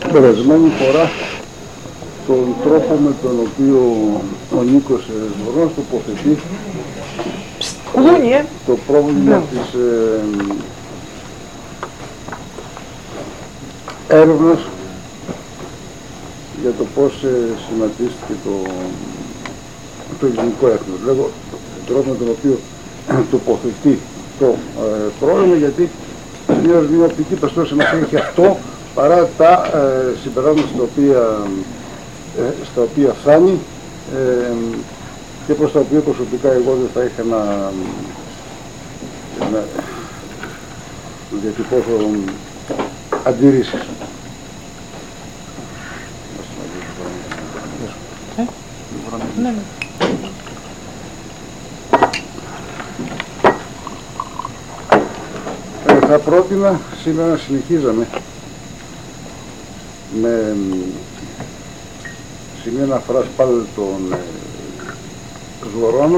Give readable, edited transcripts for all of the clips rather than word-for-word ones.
περασμένη φορά τον τρόπο με τον οποίο ο Νίκος Βορώνος τοποθετεί το πρόβλημα της έρευνας για το πώς σχηματίστηκε το ελληνικό έθνος. Λέγω τον τρόπο με τον οποίο τοποθετεί το πρόβλημα, γιατί μια οπτική περισσότερο σημασία έχει αυτό παρά τα συμπεράσματα στα οποία φτάνει και προς τα οποία προσωπικά εγώ δεν θα είχα να διατυπώσω αντιρρήσεις. Θα πρότεινα σήμερα να συνεχίζαμε με σημείο αναφοράς πάλι τον Σβορώνο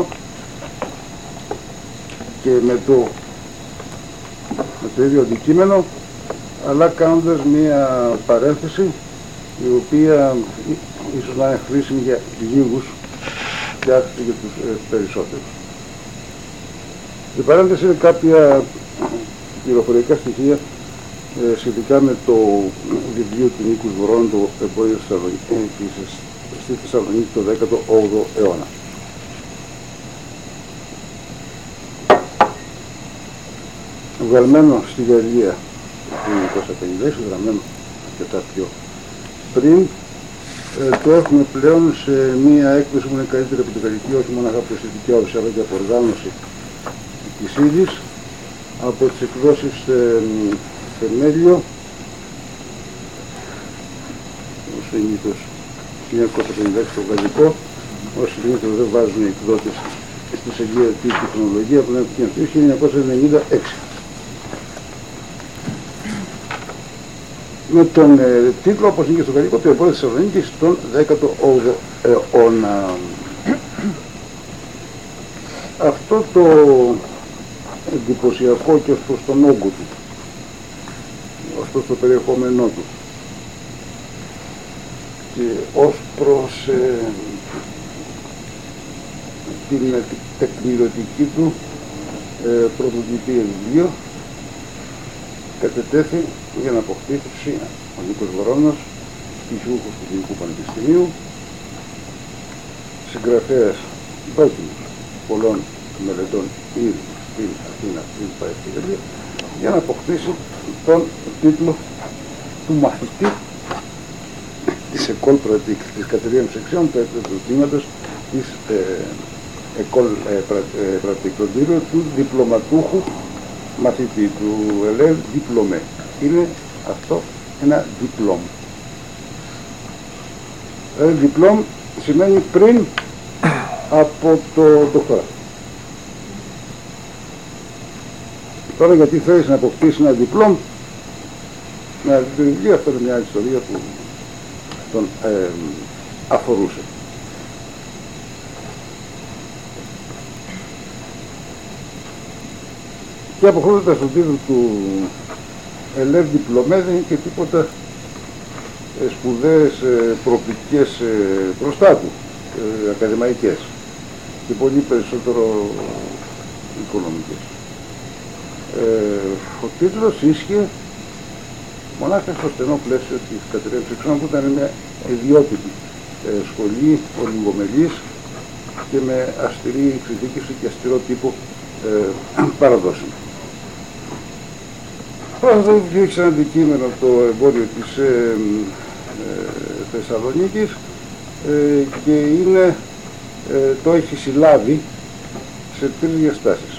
και με το ίδιο αντικείμενο, αλλά κάνοντας μία παρένθεση η οποία ίσως να είναι χρήσιμη για λίγους και άξιζε για τους περισσότερους. Η παρένθεση είναι κάποια πληροφοριακά στοιχεία σχετικά με το βιβλίο του Νίκου Σβορώνου, το Εμπόριο στη Θεσσαλονίκη το 18ο αιώνα. Βγαλμένο στη Γαλλία το 1956, γραμμένο αρκετά πιο πριν, το έχουμε πλέον σε μία έκδοση που είναι καλύτερη από την γαλλική, όχι μόνο από αισθητική άποψη αλλά και από οργάνωση της ύλης, από τις εκδόσεις Θεμέλιο, ο συνήθως 1956 το γαλλικό, όσοι συνήθως δεν βάζουν οι εκδότες στη σελίδα τη τεχνολογία που είναι το 1996. Με τον τίτλο, όπως είναι και στο γαλλικό, το Εμπόριο της Θεσσαλονίκης τον 18ο αιώνα. Αυτό το εντυπωσιακό και ως προς τον όγκο του, ως προς το περιεχόμενό του και ως προς την τεκμηριωτική του πρωτοτυπία βιβλίο, κατετέθη για να αποκτήσει ο Νίκος Βορώνος, πτυχιούχος του Ελληνικού Πανεπιστημίου, συγγραφέας δόκιμος πολλών μελετών ήδη στην Αθήνα, πριν πάει στη Γαλλία, για να αποκτήσει τον τίτλο του μαθητή της École Pratique, της Κατερίνα Σεξιών, του έκτατου τμήματος της École Pratique, τον τίτλο του διπλωματούχου μαθητή, του Élève Diplômé. Είναι αυτό ένα διπλόμ. Διπλόμ σημαίνει πριν από το δοκτορά. Τώρα γιατί θέλεις να αποκτήσεις ένα διπλόμ, να δει, αυτό είναι μια ιστορία που τον αφορούσε. Και αποχρώνοντας τον τίτλο του Élève Diplômé δεν είναι και τίποτα σπουδαίες προοπτικές μπροστά του, ακαδημαϊκές και πολύ περισσότερο οικονομικές. Ο τίτλος ίσχυε μονάχα στο στενό πλαίσιο της Κατερίνας Σεξιών, που ήταν μια ιδιότυπη σχολή, ολιγομελής και με αυστηρή εξειδίκευση και αυστηρό τύπο παραδόσεων. Αυτό έχει σαν αντικείμενο το εμπόριο της Θεσσαλονίκης και είναι, το έχει συλλάβει σε τρεις διαστάσεις.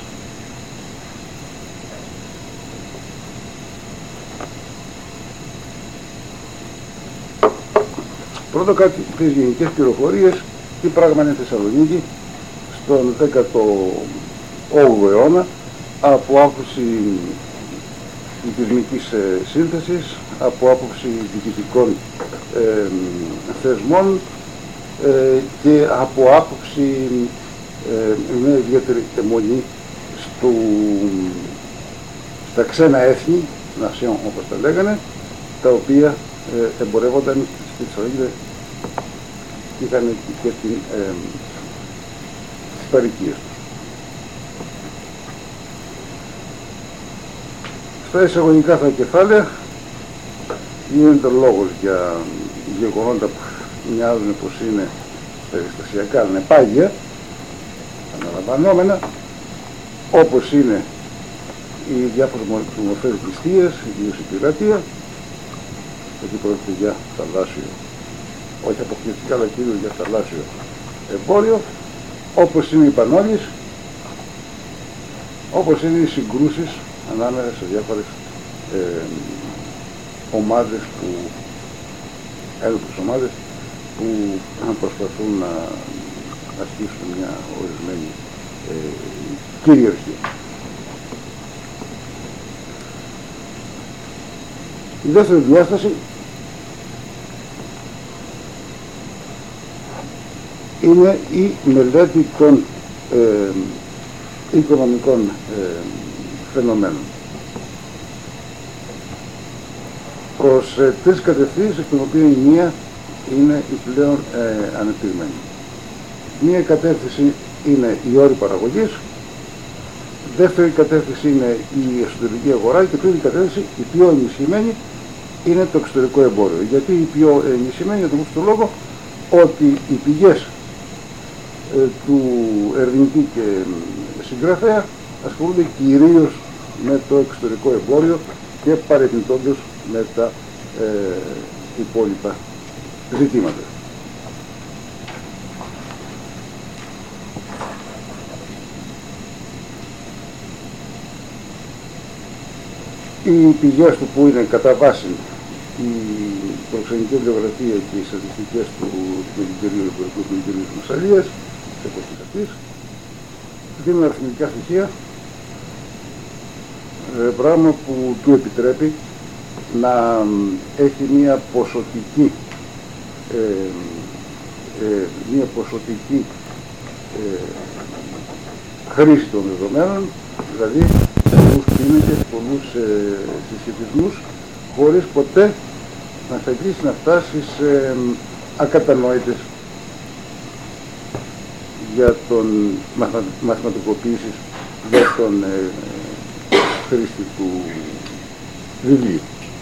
Πρώτο κάτι τις γενικές πληροφορίες, τι πράγμα είναι Θεσσαλονίκη στον 18ο αιώνα από άποψη οικισμικής σύνθεσης, από άποψη διοικητικών θεσμών και από άποψη μια ιδιαίτερη αιμονή στα ξένα έθνη, nation όπως τα λέγανε, τα οποία εμπορεύονταν στη Θεσσαλονίκη, είχαν και τις παροικίες τους. Στα εισαγωγικά τα κεφάλαια γίνεται λόγος για γεγονότα που μοιάζουν πως είναι περιστασιακά, αλλά είναι πάγια, αναλαμβανόμενα, όπως είναι οι διάφορες μορφές ληστείας, ιδίως η πειρατεία, γιατί πρόκειται για θαλάσσιο, όχι αποκλειστικά, αλλά κυρίως για θαλάσσιο εμπόριο, όπως είναι οι πανόλεις, όπως είναι οι συγκρούσεις ανάμεσα σε διάφορες ομάδες έλπους ομάδες που προσπαθούν να ασκήσουν μια ορισμένη κυριαρχία. Η δεύτερη διάσταση είναι η μελέτη των οικονομικών φαινομένων προς τρεις κατευθύνσεις, εκ των οποίων η μία είναι η πλέον ανεπτυγμένη. Μία κατεύθυνση είναι η όρη παραγωγής, δεύτερη κατεύθυνση είναι η εσωτερική αγορά και τρίτη κατεύθυνση, η πιο ενισχυμένη, είναι το εξωτερικό εμπόριο. Γιατί η πιο ενισχυμένη, για τον πρώτο λόγο, ότι οι πηγές του ερευνητή και συγγραφέα ασχολούνται κυρίως με το εξωτερικό εμπόριο και παρεπιπτόντως με τα υπόλοιπα ζητήματα. Οι πηγές του που είναι κατά βάση η προξενική βιβλιογραφία και οι στατιστικές του Ελληνικού Εμπορικού Πληκτηρίου της Μασσαλίας, της εποχής αυτής, δίνουν αριθμητικά στοιχεία, πράγμα που του επιτρέπει να έχει μια ποσοτική χρήση των δεδομένων, δηλαδή πολλούς πίνακες, πολλούς συσχετισμούς, χωρίς ποτέ να θελήσει να φτάσει σε ακατανόητες για τον μαθηματικοποίησης για τον χρήστη του βιβλίου.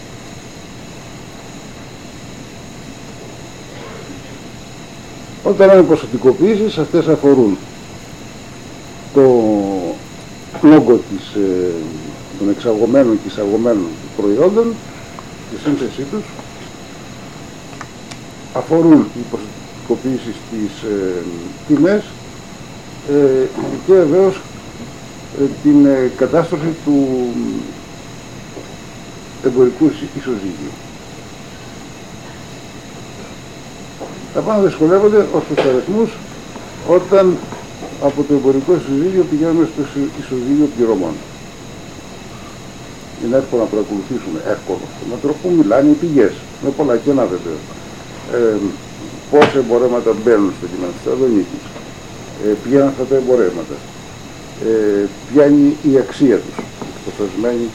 Όταν είναι ποσοτικοποίησεις, αυτές αφορούν το όγκο των εξαγωμένων και εισαγωμένων προϊόντων, τη σύνθεσή τους, αφορούν οι ποσοτικοποίησεις στις τιμές και βεβαίως την κατάστροφη του εμπορικού ισοζύγιου. Τα πάνω δυσκολεύονται ως τους αριθμούς όταν από το εμπορικό ισοζύγιο πηγαίνουμε στο ισοζύγιο πληρωμών. Είναι εύκολο να παρακολουθήσουμε, με τρόπο που μιλάνε οι πηγές, με πολλά κενά βεβαίως. Πόσα εμπορεύματα μπαίνουν στο κείμενο της Θεσσαλονίκης, ποια είναι αυτά τα εμπορεύματα, ποια είναι η αξία τους, προσφασμένη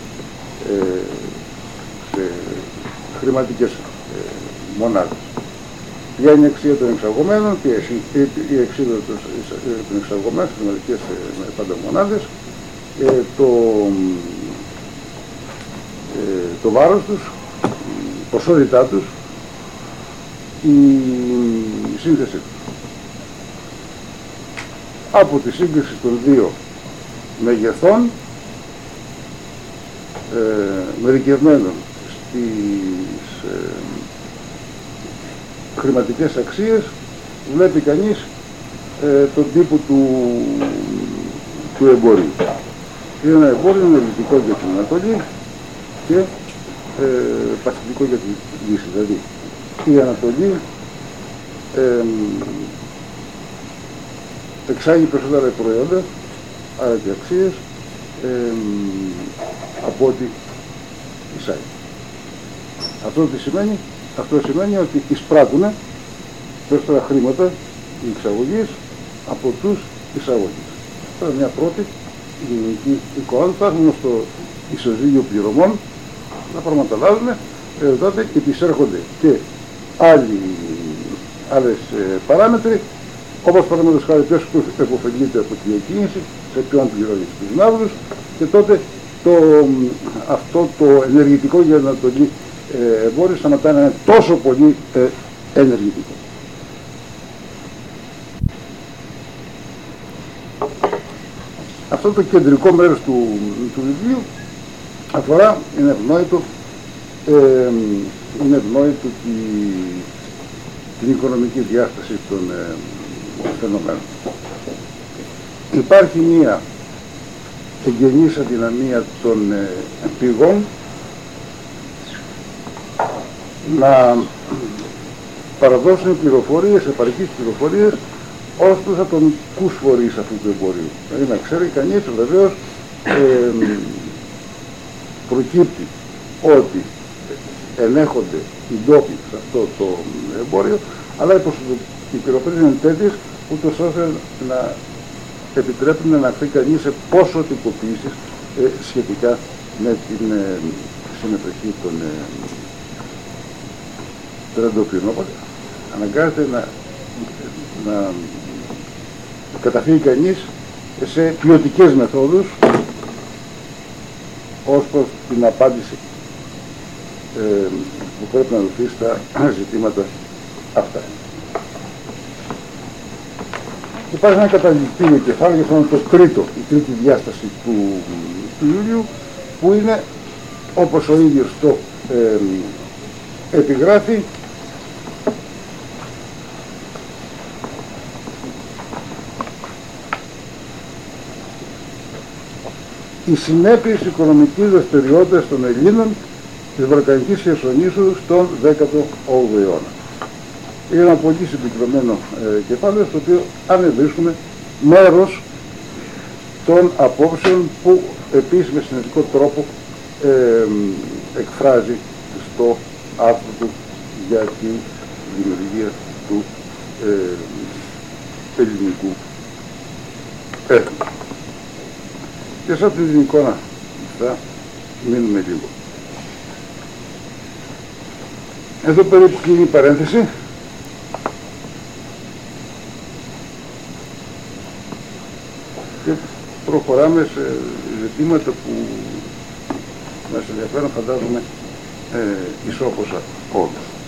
σε χρηματικές μονάδες. Ποια είναι η αξία των εξαγωμένων, η αξία των εξαγωμένων στις χρηματικές πάντα μονάδες, το βάρος τους, η ποσότητά τους, η σύνθεσή τους. Από τη σύγκριση των δύο μεγεθών, μερικευμένων στις χρηματικές αξίες, βλέπει κανείς τον τύπο του εμπορίου. Είναι ένα εμπόριο ενεργητικό για την Ανατολή και παθητικό για τη Δύση. Δηλαδή η Ανατολή εξάγει περισσότερα προϊόντα, άρα και αξίες, από ό,τι εισάγει. Αυτό σημαίνει ότι εισπράττουν περισσότερα χρήματα οι εξαγωγείς από τους εισαγωγείς. Αυτό είναι μια πρώτη γενική εικόνα. Φτάνουμε στο ισοζύγιο πληρωμών, τα πράγματα αλλάζουν τότε επισέρχονται και άλλες παράμετροι, όπως παραδείγματος χάρη ποιος επωφελείται από τη διακίνηση, σε ποιον πληρώνει τους ναύλους, και τότε αυτό το ενεργητικό για την Ανατολή εμπόριο σταματάει να είναι τόσο πολύ ενεργητικό. Αυτό το κεντρικό μέρος του βιβλίου αφορά, είναι ευνόητο την οικονομική διάσταση των φαινομένων. Υπάρχει μία εγγενής αδυναμία των πηγών να παραδώσουν πληροφορίες, επαρκείς πληροφορίες, ως προς ατομικούς φορείς αυτού του εμπορίου. Δηλαδή να ξέρει κανείς βεβαίως προκύπτει ότι ενέχονται οι ντόπιοι σε αυτό το εμπόριο, αλλά οι πληροφορίες είναι τέτοιες ούτως ώστε να επιτρέπουν να αναχθεί κανείς σε ποσοτικοποίησεις σχετικά με την συμμετοχή των εντοπίων. Οπότε αναγκάζεται να καταφύγει κανείς σε ποιοτικές μεθόδους ως προς την απάντηση που πρέπει να δοθεί στα ζητήματα αυτά. Υπάρχει ένα καταληκτήριο κεφάλαιο, αυτό είναι η τρίτη διάσταση του βιβλίου, που είναι, όπως ο ίδιος το επιγράφει, οι συνέπειες οικονομικής δραστηριότητας των Ελλήνων της Βαλκανικής Χερσονήσου στον 18ο αιώνα. Είναι ένα πολύ συγκεκριμένο κεφάλαιο, στο οποίο ανεβρίσκουμε μέρος των απόψεων που επίσης με συνετικό τρόπο εκφράζει στο άρθρο του για τη δημιουργία του ελληνικού έθνους. Και σε αυτή την εικόνα θα μείνουμε λίγο. Εδώ περίπου κλείνει η παρένθεση. Και προχωράμε σε ζητήματα που μας ενδιαφέρουν, φαντάζομαι, ισόποσα όλους.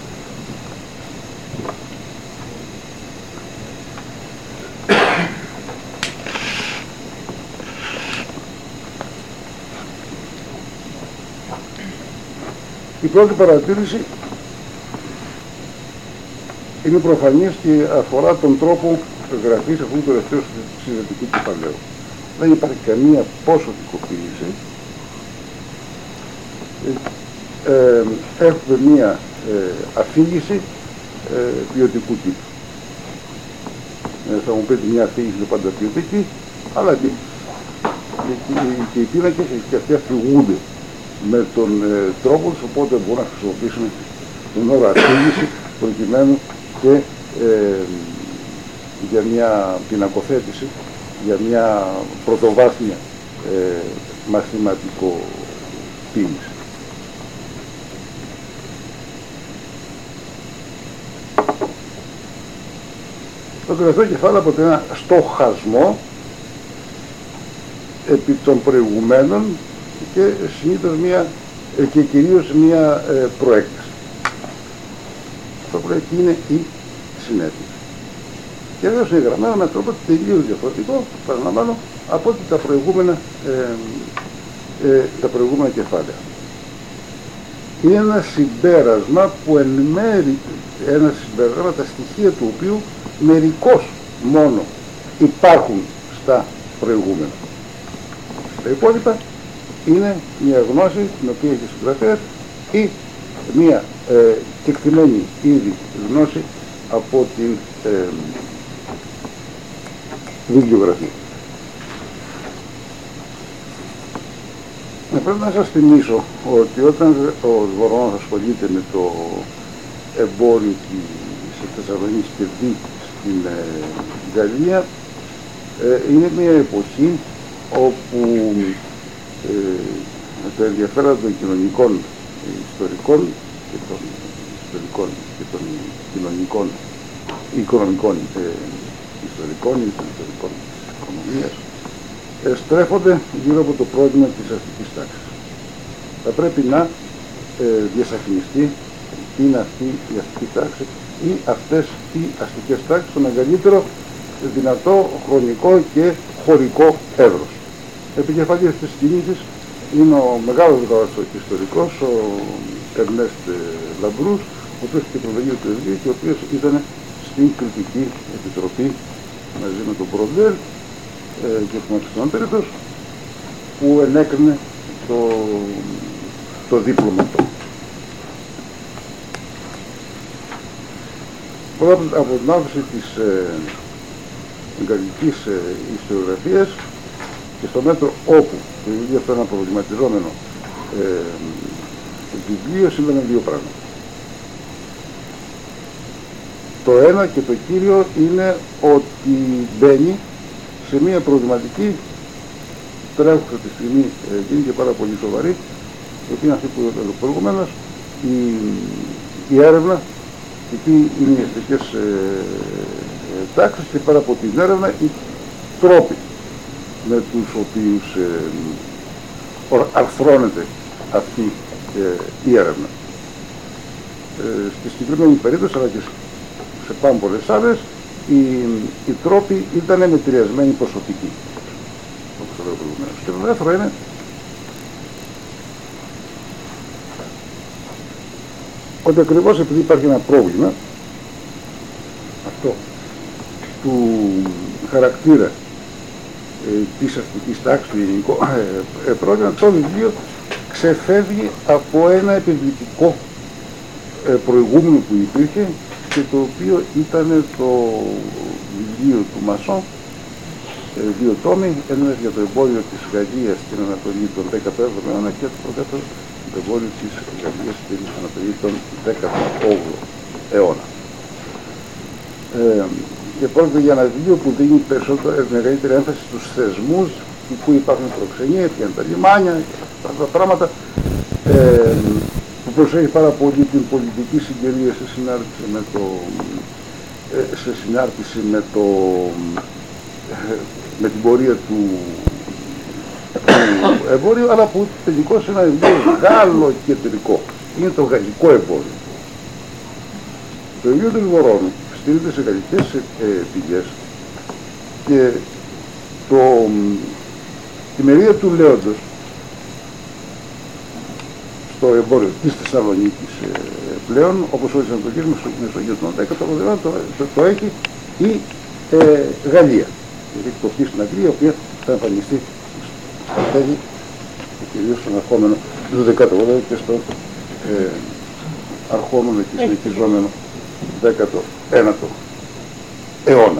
Η πρώτη παρατήρηση είναι προφανής και αφορά τον τρόπο γραφής αυτού του τελευταίου συνδετικού κεφαλαίου. Δεν υπάρχει καμία ποσοτικοποίηση. Έχουμε μία αφήγηση ποιοτικού τύπου. Θα μου πείτε μια αφήγηση είναι πάντα ποιοτική, αλλά και οι πίνακες και αυτοί αφηγούνται με τον τρόπο τους, οπότε μπορούμε να χρησιμοποιήσουμε τον όρο αφήγηση προκειμένου και για μια πινακοθέτηση, για μια πρωτοβάθμια μαθηματικοποίηση. Το τελευταίο κεφάλαιο αποτελεί ένα στοχασμό επί των προηγουμένων και συνήθως και κυρίως μία προέκταση. Αυτό που είναι η συνέπεια. Και βέβαια είναι γραμμένο με τρόπο τελείως διαφορετικό, παραλαμβάνω, από ότι τα προηγούμενα κεφάλαια. Είναι ένα συμπέρασμα που εν μέρει, ένα συμπέρασμα τα στοιχεία του οποίου μερικώς μόνο υπάρχουν στα προηγούμενα. Τα υπόλοιπα είναι μια γνώση την οποία έχει συγγραφέας ή μια κεκτημένη ήδη γνώση από την βιβλιογραφία. Πρέπει να σας θυμίσω ότι όταν ο Δβορώνος ασχολείται με το εμπόριο της Θεσσαλονίκης και δει στην Γαλλία, είναι μια εποχή όπου το ενδιαφέρον των κοινωνικών ιστορικών και των ιστορικών και των κοινωνικών ή οικονομικών ιστορικών ή των ιστορικών της οικονομίας στρέφονται γύρω από το πρόβλημα της αστικής τάξης. Θα πρέπει να διασαφινιστεί τι είναι αυτή η αστική τάξη ή αυτές οι αστικές τάξεις στο μεγαλύτερο δυνατό χρονικό και χωρικό εύρος. Επικεφαλής της κίνησης είναι ο μεγάλος ιστορικός, ο Ερνέστ Λαμπρούς, ο οποίος και προλογείο του Εβγή και ο οποίος ήταν στην κριτική επιτροπή μαζί με τον Μπροντέλ και τον Αξιονότερητος που ενέκρινε το δίπλωμα αυτό. Από την άποψη της γαλλικής ιστοριογραφίας και στο μέτρο όπου το βιβλίο αυτό είναι ένα προβληματιζόμενο βιβλίο συμβαίνουν δύο πράγματα. Το ένα και το κύριο είναι ότι μπαίνει σε μια προβληματική τρέχουσα τη στιγμή γίνει και πάρα πολύ σοβαρή, η οποία είναι αυτή που έλεγα προηγουμένως, η έρευνα και τι είναι οι αστικές τάξεις και πέρα από την έρευνα οι τρόποι με τους οποίους αρθρώνεται αυτή η έρευνα. Στη συγκεκριμένη περίπτωση αλλά και σε πάρα πολλές άλλες οι τρόποι ήταν μετριασμένοι ποσοτικοί, όπως το λέω προηγουμένως. Και το δεύτερο είναι ότι ακριβώς επειδή υπάρχει ένα πρόβλημα αυτό του χαρακτήρα της αστικής τάξης του ελληνικού πρόβλημα, το βιβλίο ξεφεύγει από ένα επιβλητικό προηγούμενο που υπήρχε και το οποίο ήταν το βιβλίο του Μασόν, δύο τόμοι, ένας για το εμπόριο της Γαλλίας στην Ανατολή τον 15ο αιώνα και το δεύτερο το εμπόριο της Γαλλίας στην Ανατολή τον 18ο αιώνα. Και πρόκειται για ένα βιβλίο που δίνει μεγαλύτερη έμφαση στους θεσμούς που υπάρχουν προξενία, ποια είναι τα λιμάνια, αυτά τα πράγματα, που προσέχει πάρα πολύ την πολιτική συγκυρία σε συνάρτηση με την πορεία του εμπόριου, αλλά που τελικώς είναι ένα βιβλίο γάλλο-κεντρικό. Είναι το γαλλικό εμπόριο. Το βιβλίο του Λιβορώνου στηρίζεται σε γαλλικές πηγές και τη μερίδα του Λέοντος στο εμπόριο της Θεσσαλονίκης πλέον, όπως όλες τις ανατολικές Μεσογείου των 10ο αιώνα, το έχει η Γαλλία. Έχει κοπεί στην Αγγλία, η οποία θα εμφανιστεί στα τέλη και κυρίως στον αρχόμενο του 12ου αιώνα και στον αρχόμενο και συνεχιζόμενο 19ο αιώνα.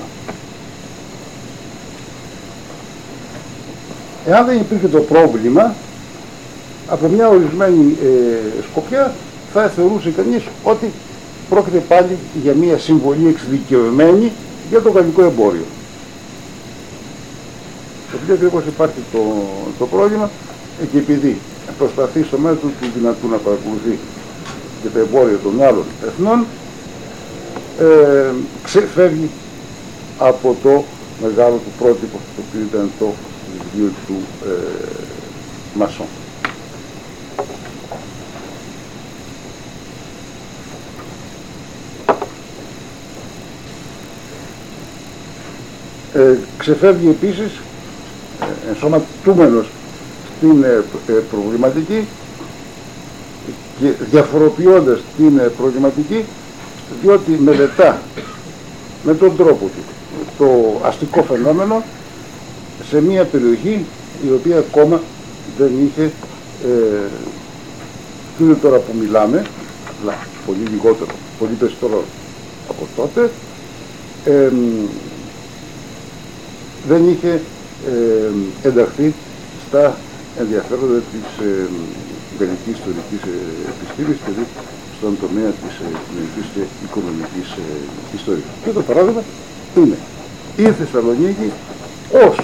Εάν δεν υπήρχε το πρόβλημα, από μια ορισμένη σκοπιά θα θεωρούσε κανείς ότι πρόκειται πάλι για μια συμβολή εξειδικευμένη για το γαλλικό εμπόριο. Επειδή ακριβώς υπάρχει το πρόβλημα και επειδή προσπαθεί στο μέτρο του δυνατού να παρακολουθεί και το εμπόριο των άλλων εθνών, ξεφεύγει από το μεγάλο του πρότυπο το οποίο ήταν το βιβλίο του Μασόν. Ξεφεύγει επίσης ενσωματούμενος στην προβληματική και διαφοροποιώντας την προβληματική, διότι μελετά με τον τρόπο του το αστικό φαινόμενο σε μια περιοχή η οποία ακόμα δεν είχε είναι τώρα που μιλάμε, αλλά πολύ λιγότερο, πολύ περισσότερο από τότε, δεν είχε ενταχθεί στα ενδιαφέροντα της γαλλικής ιστορικής επιστήμης, δηλαδή στον τομέα της κοινωνικής και οικονομικής ιστορίας. Και το παράδειγμα είναι η Θεσσαλονίκη ως,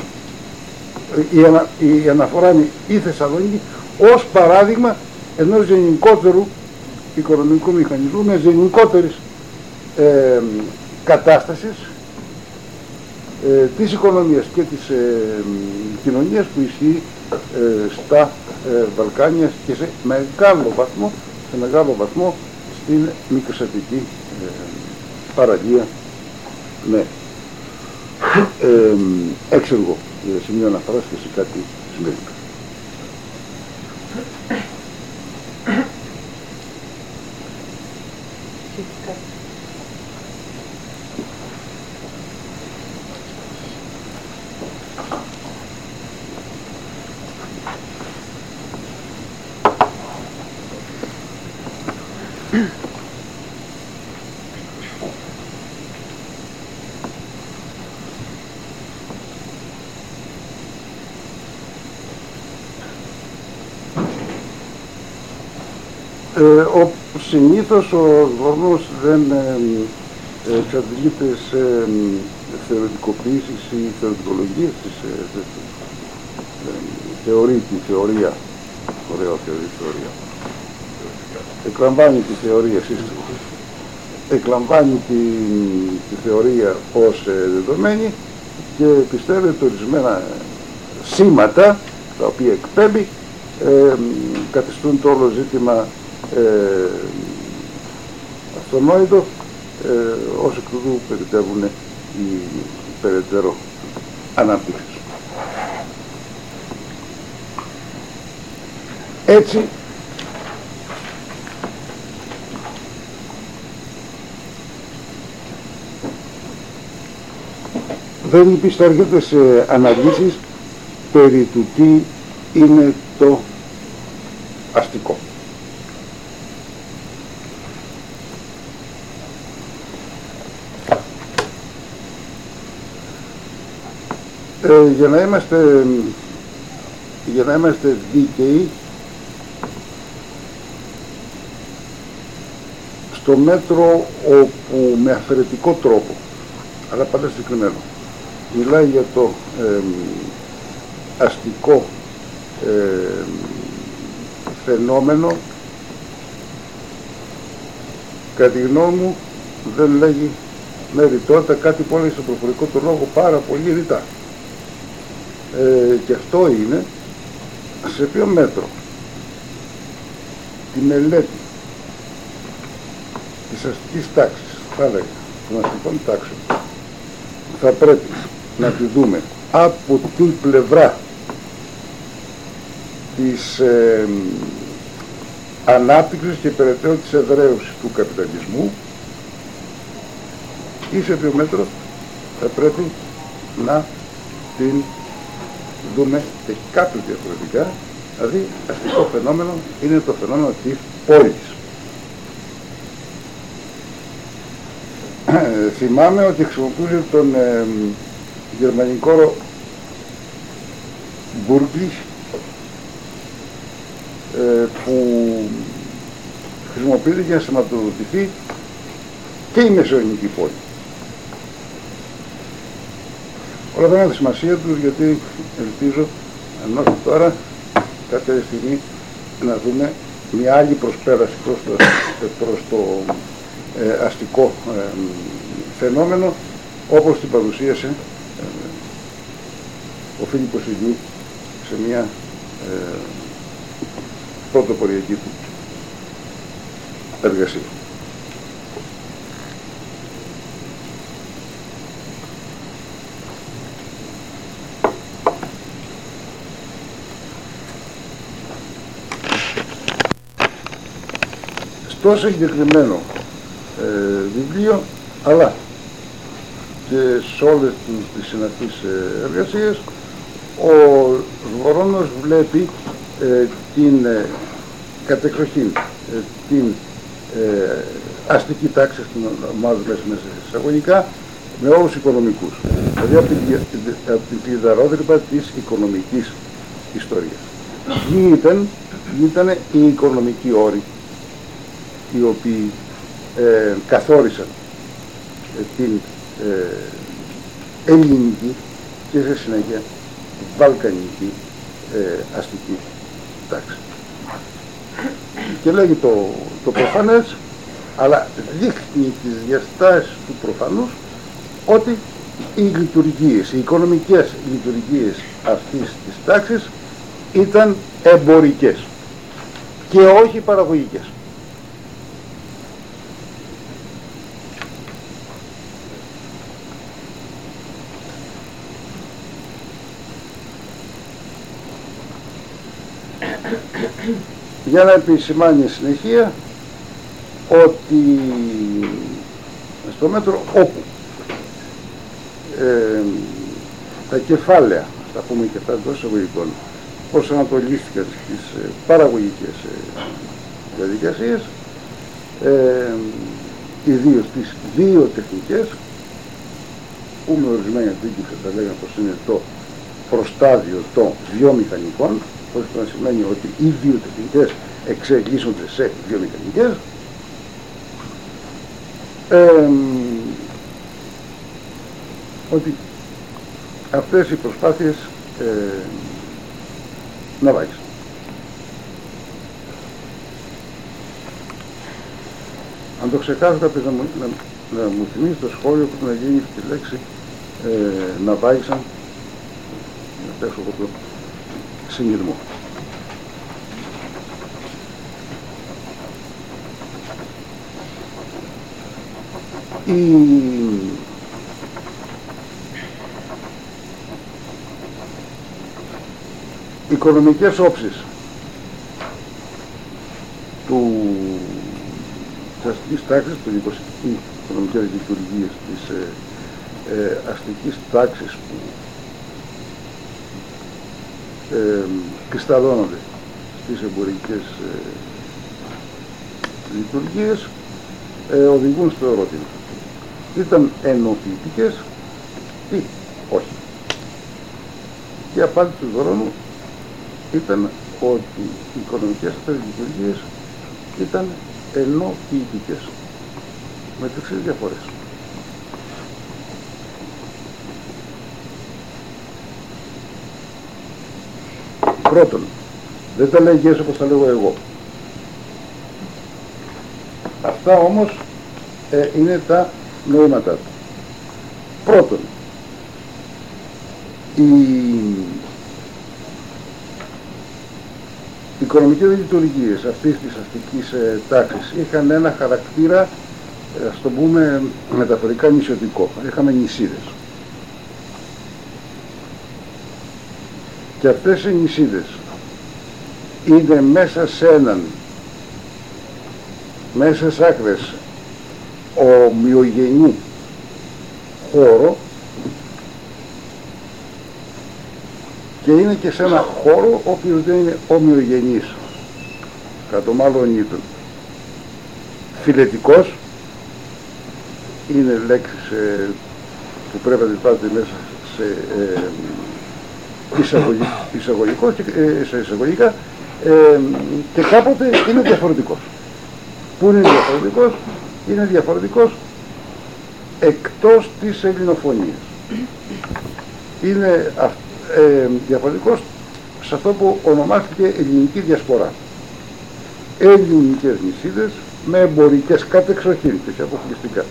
η αναφορά είναι η Θεσσαλονίκη ως παράδειγμα ενός γενικότερου οικονομικού μηχανισμού με γενικότερης κατάστασης της οικονομίας και της κοινωνίας που ισχύει στα Βαλκάνια και σε μεγάλο βαθμό στην μικρασιατική παραλία με έξεργο σημείο αναφοράς και σε κάτι σημαντικό. Συνήθως ο δρόμος δεν εξαντλείται σε θεωρητικοποίησεις ή θεωρητικολογίες της θεωρία. Εκλαμβάνει τη θεωρία εκλαμβάνει τη θεωρία ως δεδομένη και πιστεύετε ορισμένα σήματα τα οποία εκπέμπει καθιστούν το όλο ζήτημα αυτονόητο, ως εκ τούτου περιτεύουν οι περαιτέρω ανάπτυξης. Έτσι, δεν υπησταργείται σε αναλύσεις περί του τι είναι το αστικό. Για να είμαστε δίκαιοι στο μέτρο όπου με αφαιρετικό τρόπο, αλλά πάντα συγκεκριμένο, μιλάει για το αστικό φαινόμενο, κατά τη γνώμη μου δεν λέγει με ρητότητα κάτι που έλεγε στον προφορικό του λόγο πάρα πολύ ρητά. Και αυτό είναι σε ποιο μέτρο τη μελέτη της αστικής τάξης, θα έλεγα, των αστικών τάξεων, θα πρέπει να τη δούμε από την πλευρά της ανάπτυξης και περαιτέρω της εδραίωσης του καπιταλισμού, ή σε ποιο μέτρο θα πρέπει να την δούμε και κάπως διαφορετικά, δηλαδή αστικό φαινόμενο είναι το φαινόμενο της πόλης. Θυμάμαι ότι χρησιμοποιούσε τον γερμανικό όρο Burglich, που χρησιμοποιείται για να σηματοδοτηθεί και η μεσοελληνική πόλη. Όλα αυτά είναι τη σημασία τους, γιατί ελπίζω, αν όχι τώρα, κάποια στιγμή να δούμε μια άλλη προσπέραση προς το αστικό φαινόμενο, όπως την παρουσίασε ο Φίλιππος Ηλιού σε μια πρωτοποριακή του εργασία. Στο συγκεκριμένο βιβλίο, αλλά και σε όλες τις συναφείς εργασίες, ο Σβορώνος βλέπει την κατεξοχήν την αστική τάξη, στην ομάδα μέσα εισαγωγικά, με όρους οικονομικούς, δηλαδή από την κλειδαρότρυπα της οικονομικής ιστορίας. Ήταν οι οικονομικοί όροι οι οποίοι καθόρισαν την ελληνική και σε συνέχεια βαλκανική αστική τάξη. Και λέγει το το προφανές, αλλά δείχνει τις διαστάσεις του προφανούς ότι οι λειτουργίες, οι οικονομικές λειτουργίες αυτής της τάξης ήταν εμπορικές και όχι παραγωγικές. Για να επισημάνει συνεχεία ότι στο μέτρο όπου τα κεφάλαια, θα πούμε και αυτά εντός εισαγωγικών, προσανατολίστηκαν στις παραγωγικές διαδικασίες, ιδίως τις βιοτεχνικές, που με ορισμένη αντίκριση θα λέγαμε πως είναι το προστάδιο των βιομηχανικών, πως να σημαίνει ότι οι βιοτεχνικές εξελίσσονται σε βιομηχανικές, ότι αυτές οι προσπάθειες να βάγισαν. Αν το ξεχάσω κάποιος να μου θυμίσει το σχόλιο που να γίνει τη λέξη να βάγισαν, να πέσω από το συνειδημό. Οι οικονομικές όψεις της αστικής τάξης, των οικονομικές λειτουργίες της αστικής τάξης που κρυσταλλώνονται στις εμπορικές λειτουργίες, οδηγούν στο ερώτημα: ήταν ενοποιητικές ή όχι? Και η απάντηση του Δρόνου ήταν ότι οι οικονομικές αυτές λειτουργίες ήταν ενοποιητικές, με τις εξής διαφορές. Πρώτον, δεν τα λέγει έτσι όπως τα λέγω εγώ. Αυτά όμως είναι τα νοήματά του. Πρώτον, οι οικονομικές λειτουργίες αυτής της αστικής τάξης είχαν ένα χαρακτήρα, ας το πούμε μεταφορικά, νησιωτικό. Είχαμε νησίδες. Και αυτές οι νησίδες είναι μέσα σε έναν, μέσα σε άκρες ομοιογενή χώρο, και είναι και σε ένα χώρο ο οποίος δεν είναι ομοιογενής, κατ' μάλλον ήτον φιλετικός, είναι λέξεις που πρέπει να τις πάτε μέσα σε εισαγωγικό και σε εισαγωγικά, και κάποτε είναι διαφορετικός. Πού είναι διαφορετικός? Είναι διαφορετικός εκτός της ελληνοφωνίας. Είναι διαφορετικός σε αυτό που ονομάστηκε ελληνική διασπορά. Ελληνικές νησίδες με εμπορικές κατεξοχήν και αποκλειστικά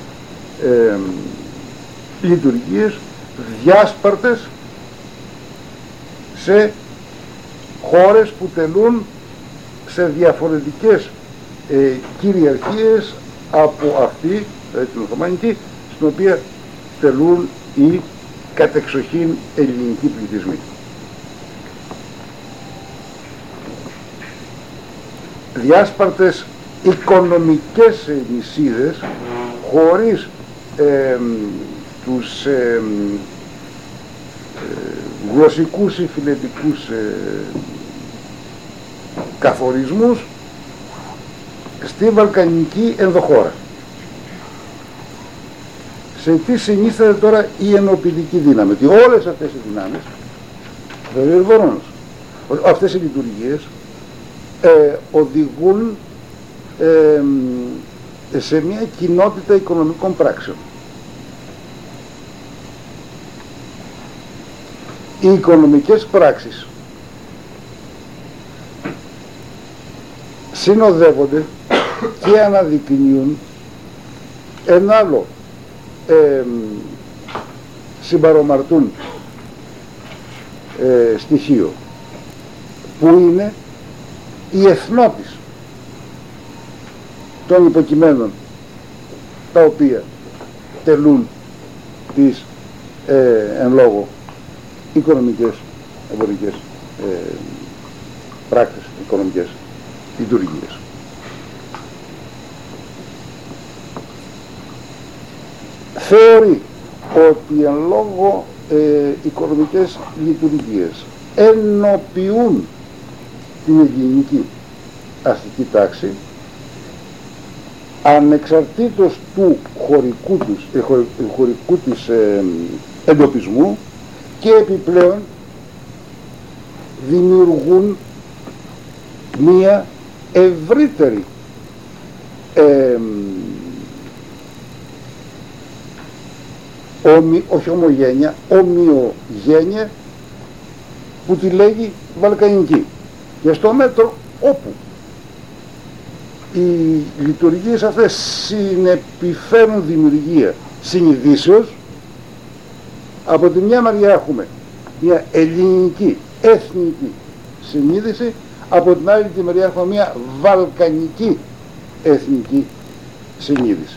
λειτουργίες διάσπαρτες σε χώρες που τελούν σε διαφορετικές κυριαρχίες από αυτή, την Οθωμανική, στην οποία τελούν οι κατεξοχήν ελληνικοί πληθυσμοί. Διάσπαρτες οικονομικές νησίδες χωρίς τους γλωσσικούς ή φιλετικούς καθορισμούς στη βαλκανική ενδοχώρα. Σε τι συνίσταται τώρα η ενοποιητική δύναμη? Ότι όλες αυτές οι δυνάμεις, βεβαίως αυτές οι λειτουργίες οδηγούν σε μια κοινότητα οικονομικών πράξεων. Οι οικονομικές πράξεις συνοδεύονται και αναδεικνύουν ένα άλλο συμπαρομαρτούν στοιχείο, που είναι η εθνότης των υποκειμένων τα οποία τελούν τις εν λόγω οικονομικές, εμπορικές πράκτες, οικονομικές λειτουργίες. Θεωρεί ότι εν λόγω οικονομικές λειτουργίες ενοποιούν την ελληνική αστική τάξη ανεξαρτήτως του χωρικού της εντοπισμού, και επιπλέον δημιουργούν μία ευρύτερη όχι ομογένεια, ομοιογένεια, που τη λέγει βαλκανική, και στο μέτρο όπου οι λειτουργίες αυτές συνεπιφέρουν δημιουργία συνειδήσεως. Από τη μια μεριά έχουμε μια ελληνική εθνική συνείδηση, από την άλλη τη μεριά έχουμε μια βαλκανική εθνική συνείδηση,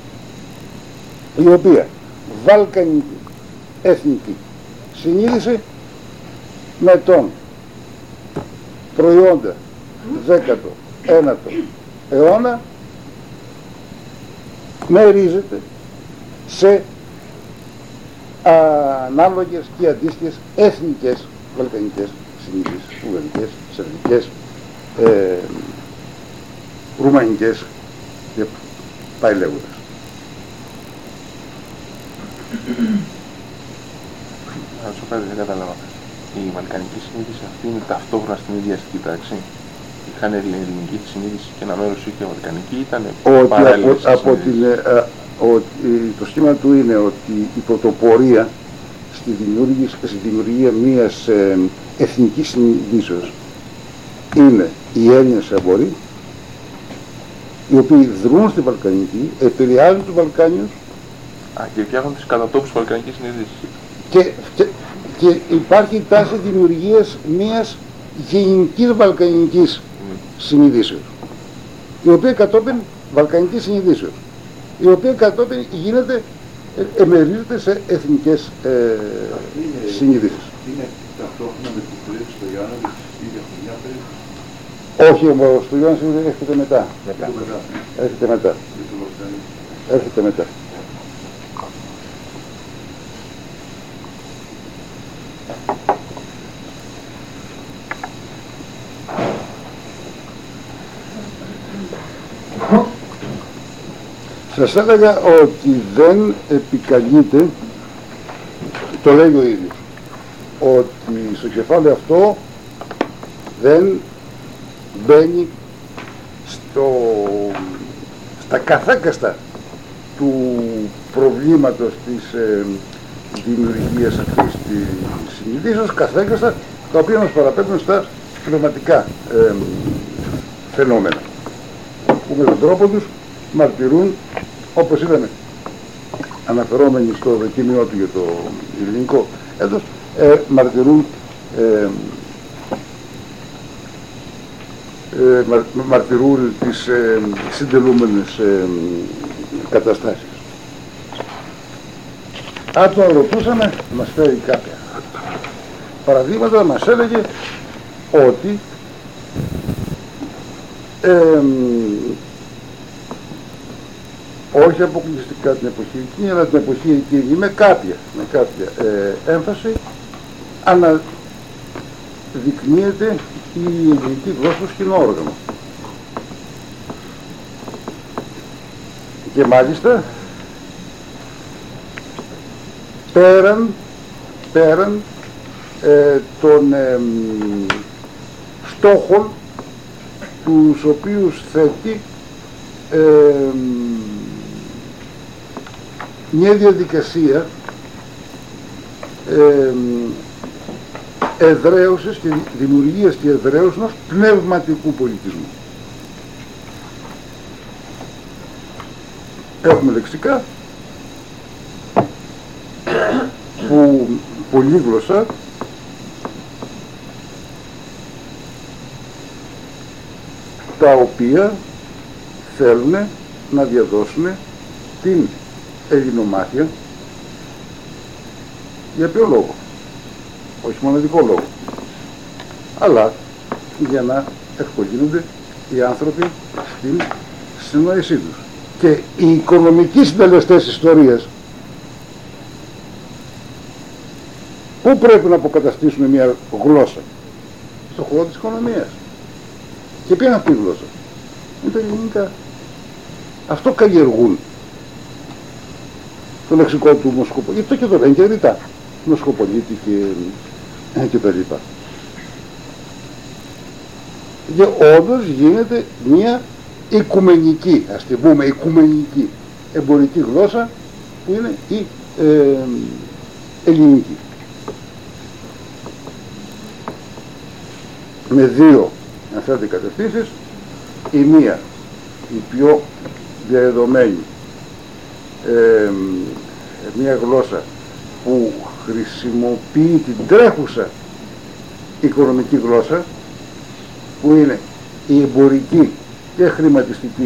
η οποία βαλκανική εθνική συνείδηση με τον προϊόντα 19ο αιώνα μερίζεται σε ανάλογες και αντίστοιχες εθνικές βαλκανικές συνείδησεις, ουγγαρικές, σερβικές, ρουμανικές και πάει λέγοντας. Θα σου πω, δεν κατάλαβα. Η βαλκανική συνείδηση αυτή είναι ταυτόχρονα στην ίδια αστική τάξη? Είχαν ελληνική συνείδηση και ένα μέρος είχε βαλκανική, ήταν παράλληλες το σχήμα του είναι ότι η πρωτοπορία στη δημιουργία μιας εθνικής συνειδήσεως είναι οι Έλληνες εμποροί, οι οποίοι δρούν στη βαλκανική, επηρεάζουν τους Βαλκάνιους και φτιάχνουν τις κατατόπους βαλκανικής συνείδησης. Και υπάρχει η τάση δημιουργίας μιας γενικής βαλκανικής συνειδήσεως, η οποία κατόπιν βαλκανικής συνειδήσεως, η οποία κατόπιν γίνεται, εμερίζεται σε εθνικές συνειδήσεις. Είναι ταυτόχρονα με την πορεία του Στογιάννη την ίδια χρονιά περίπου? Όχι, ο Στογιάννης έρχεται μετά. Έρχεται μετά. Σας έλεγα ότι δεν επικαλείται, το λέει ο ίδιος, ότι στο κεφάλαιο αυτό δεν μπαίνει στα καθέκαστα του προβλήματος της δημιουργίας αυτής της συνειδήσεως, καθέκαστα τα οποία μας παραπέμπουν στα πνευματικά φαινόμενα, που με τον τρόπο τους μαρτυρούν, όπως είδαμε αναφερόμενοι στο δοκίμιο του για το ελληνικό έδος, μαρτυρούν τις συντελούμενες καταστάσεις. Αν το ρωτούσαμε, μας φέρει κάποια παραδείγματα, μας έλεγε ότι όχι αποκλειστικά την εποχή εκείνη, αλλά την εποχή εκείνη με κάποια έμφαση αναδεικνύεται η ελληνική γλώσσα στο σκηνό όργανο. Και μάλιστα πέραν των στόχων τους οποίους θέτει μια διαδικασία εδραίωσης και δημιουργίας και εδραίωσης ενός πνευματικού πολιτισμού. έχουμε λεξικά που πολύγλωσσα τα οποία θέλουν να διαδώσουν την ελληνομάθεια. Για ποιο λόγο? Όχι μοναδικό λόγο, αλλά για να ευκολύνονται οι άνθρωποι στην συνεννόησή τους. Και οι οικονομικοί συντελεστές ιστορίας πού πρέπει να αποκαταστήσουν μια γλώσσα? Στον χώρο της οικονομίας. Και ποια είναι αυτή η γλώσσα? Είναι τα ελληνικά. Αυτό καλλιεργούν το λεξικό του Μοσκοπολίτη. Αυτό και το λένε και ρητά. Μοσκοπολίτη και τα λοιπά. Και όντως γίνεται μια οικουμενική, ας την πούμε οικουμενική εμπορική γλώσσα που είναι η ελληνική. Με δύο αν θέλετε κατευθύνσεις. Η μία, η πιο διαδεδομένη, μια γλώσσα που χρησιμοποιεί την τρέχουσα οικονομική γλώσσα, που είναι η εμπορική και χρηματιστική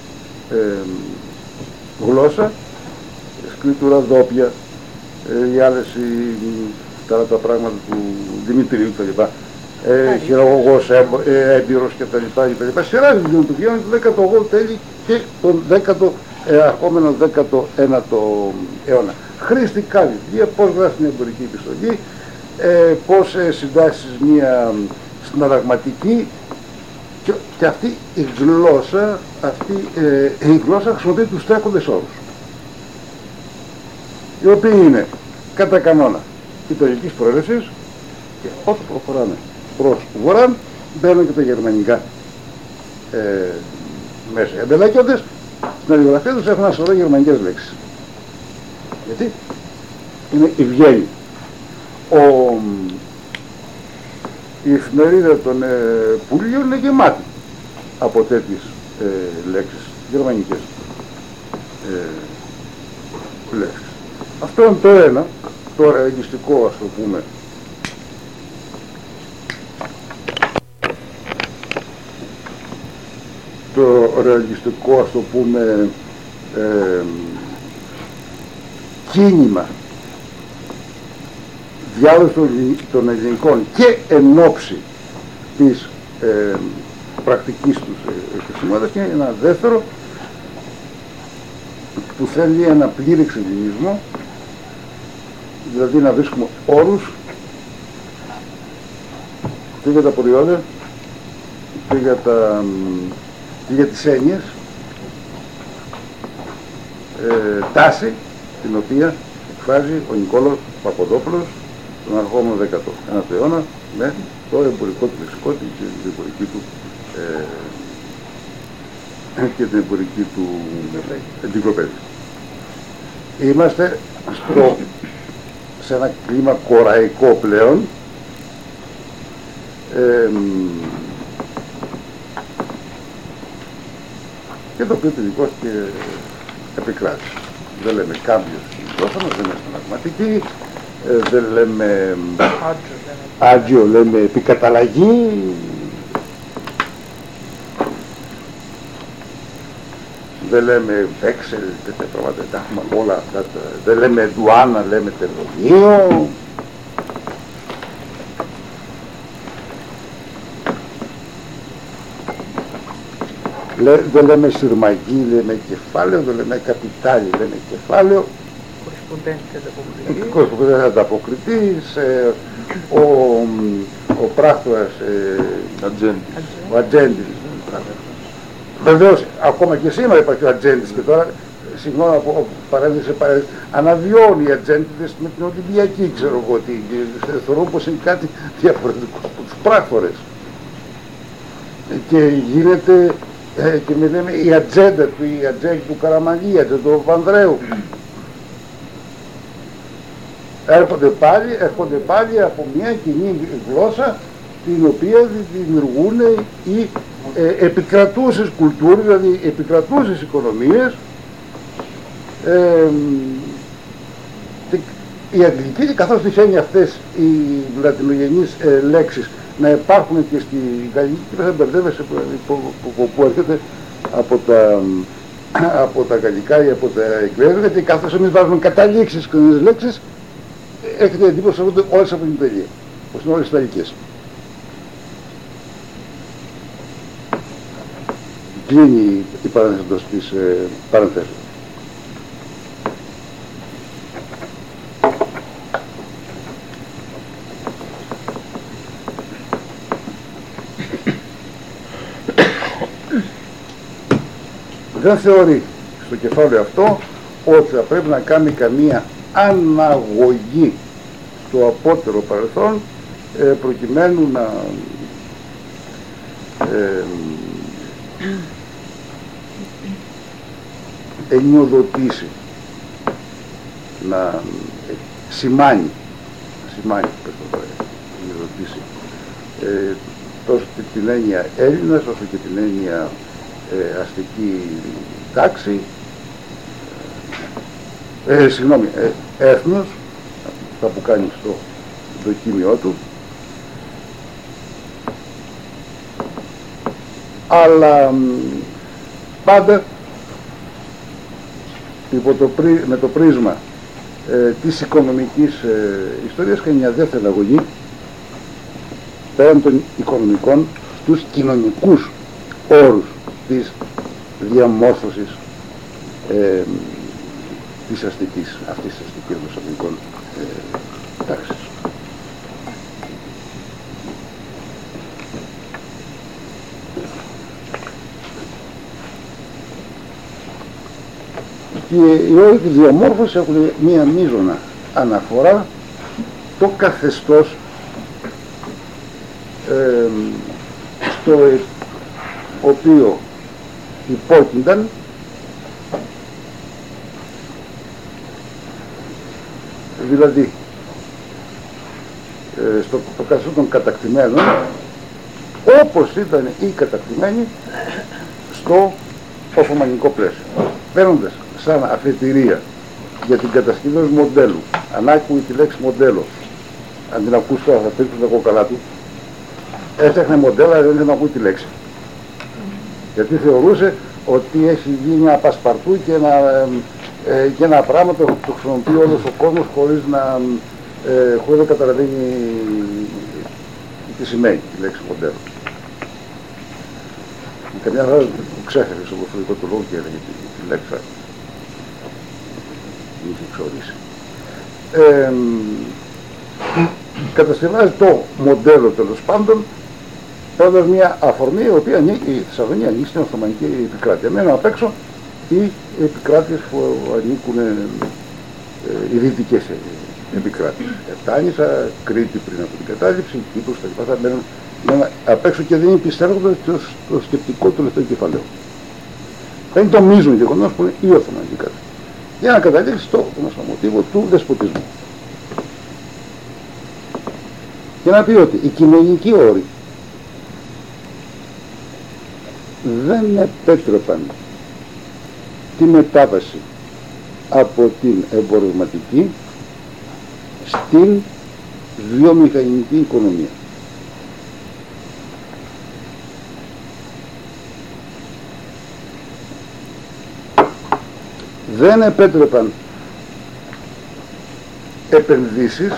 γλώσσα, σκριτούρα, δόπια, οι άλλες τα πράγματα του Δημητρίου κτλ. Χειραγωγός, έμπειρος κτλ. Σειρά βιβλίων του βγαίνουν το 18ο τέλη και τον 10ο ερχόμενο 19ο αιώνα. Χρηστικά βιβλία, πώς γράφει μια εμπορική επιστολή, πώς συντάσσεις μια συναλλαγματική, και αυτή η γλώσσα χρησιμοποιεί τους τρέχοντες όρους, οι οποίοι είναι κατά κανόνα ιταλικής προέλευσης, και όσο προχωράμε προς βορρά μπαίνουν και τα γερμανικά μέσα. Οι αμπελάκιοντες στην αλληλογραφία τους έχουν ένα σωρό γερμανικές λέξεις. Γιατί είναι βγαίνει. Η εφημερίδα των πουλίων είναι γεμάτη από τέτοιες λέξεις, γερμανικές λέξεις. Αυτό είναι το ένα, το ρεαλιστικό, ας το πούμε, ας το πούμε, κίνημα διάδοση των ελληνικών και εν ώψη της πρακτικής τους χρησιμότητας, και ένα δεύτερο που θέλει ένα πλήρη εξελιγισμό, δηλαδή να βρίσκουμε όρους και για τα προϊόντα και για τις έννοιες, τάση την οποία εκφράζει ο Νικόλαος Παπαδόπουλος τον αρχόμενο 19ο αιώνα με το εμπορικό του λεξικό και την εμπορική του και την εμπορική του εγκυκλοπαίδεια. Είμαστε σε ένα κλίμα κοραϊκό πλέον, και το οποίο τελικώς και επικράτησε. Δεν λέμε κάμπιος μικρόφωνο, δεν λέμε συναγματική, δεν λέμε άτζιο, λέμε επικαταλλαγή, δεν λέμε βέξελ, τέτοια πράγματα, τα έχουμε όλα αυτά, δεν λέμε ντουάνα, λέμε τελωνίο. Δεν λέμε σειρμαγή, λέμε κεφάλαιο, δεν λέμε καπιτάλι, λέμε κεφάλαιο. Κορεσποντέντης ανταποκριτής, ο πράκτορας, ο ατζέντης. Βεβαίως, ακόμα και σήμερα υπάρχει ο ατζέντης, και τώρα, συγγνώμη από παρένθεση, αναβιώνει οι ατζέντες με την Ολυμπιακή, ξέρω εγώ, ότι θεωρώ πως είναι κάτι διαφορετικό από τους πράκτορες. Και γίνεται, και με λέμε η ατζέντα του Καραμανλή, η ατζέντα του Βανδρέου. Έρχονται πάλι από μια κοινή γλώσσα, την οποία δημιουργούν οι επικρατούσες κουλτούρες, δηλαδή επικρατούσες οικονομίες, Η αγγλική, καθώς τυχαίνει αυτές οι λατινογενείς λέξεις να υπάρχουν και στη γαλλική, και δεν μπερδεύεσαι που έρχεται από τα γαλλικά ή από τα εκκλησία, γιατί καθώς εμείς βάζουμε καταλήξεις και λέξεις, έχετε εντύπωση ότι όλες από την Ιταλία, πως είναι όλες ιταλικές. Κλείνει η παρένθεση εντός της παρενθέσεως. Δεν θεωρεί στο κεφάλαιο αυτό ότι θα πρέπει να κάνει καμία αναγωγή στο απότερο παρελθόν προκειμένου να ενιοδοτήσει, να σημάνει ενιοδοτήσει τόσο την έννοια Έλληνας όσο και την έννοια αστική τάξη, έθνος, αυτά που κάνει στο δοκίμιό του, αλλά πάντα με το πρίσμα της οικονομικής ιστορίας κάνει μια δεύτερη αγωγή πέραν των οικονομικών στους κοινωνικούς όρους της διαμόρφωσης της αστικής, αυτής της αστικής μεσογειακών τάξης. Και οι όροι της διαμόρφωσης έχουν μία μείζωνα αναφορά το καθεστώς στο οποίο υπόκεινταν δηλαδή στο καθεστώς των κατακτημένων, όπως ήταν οι κατακτημένοι στο Οθωμανικό πλαίσιο, παίρνοντας σαν αφετηρία για την κατασκευή ενός μοντέλου, ανάκουγη τη λέξη μοντέλο, αν την ακούσει τώρα θα πει το εγώ καλά του, έφτιαχνε μοντέλα, δεν ήθελε να ακούει τη λέξη. Γιατί θεωρούσε ότι έχει γίνει ένα πασπαρτού και ένα πράγμα το χρησιμοποιεί όλος ο κόσμος χωρίς να καταλαβαίνει τι σημαίνει τη λέξη μοντέλο. Καμιά φορά το ξέχασε στο προφορικό του λόγο και έλεγε τη λέξη είχε εξορίσει. Κατασκευάζει το μοντέλο τέλος πάντων παίρνοντας μια αφορμή η οποία η Θεσσαλονίκη ανήκει στην Οθωμανική επικράτεια. Μένουν απ' έξω οι επικράτειες που ανήκουν οι δυτικές επικράτειες. Ευτάνησα, Κρήτη πριν από την κατάληψη, Κύπρος, τα λοιπά, θα μένουν απ' έξω και δεν υπηστρέφονται στο σκεπτικό του τελευταίου κεφαλαίου. Θα είναι το μείζον γεγονός που είναι η Οθωμανική κατάσταση. Για να καταλήξει στο γνωστό μοτίβο του δεσποτισμού. Και να πει ότι οι κοινωνικοί όροι δεν επέτρεπαν τη μετάβαση από την εμπορευματική στην βιομηχανική οικονομία. Δεν επέτρεπαν επενδύσεις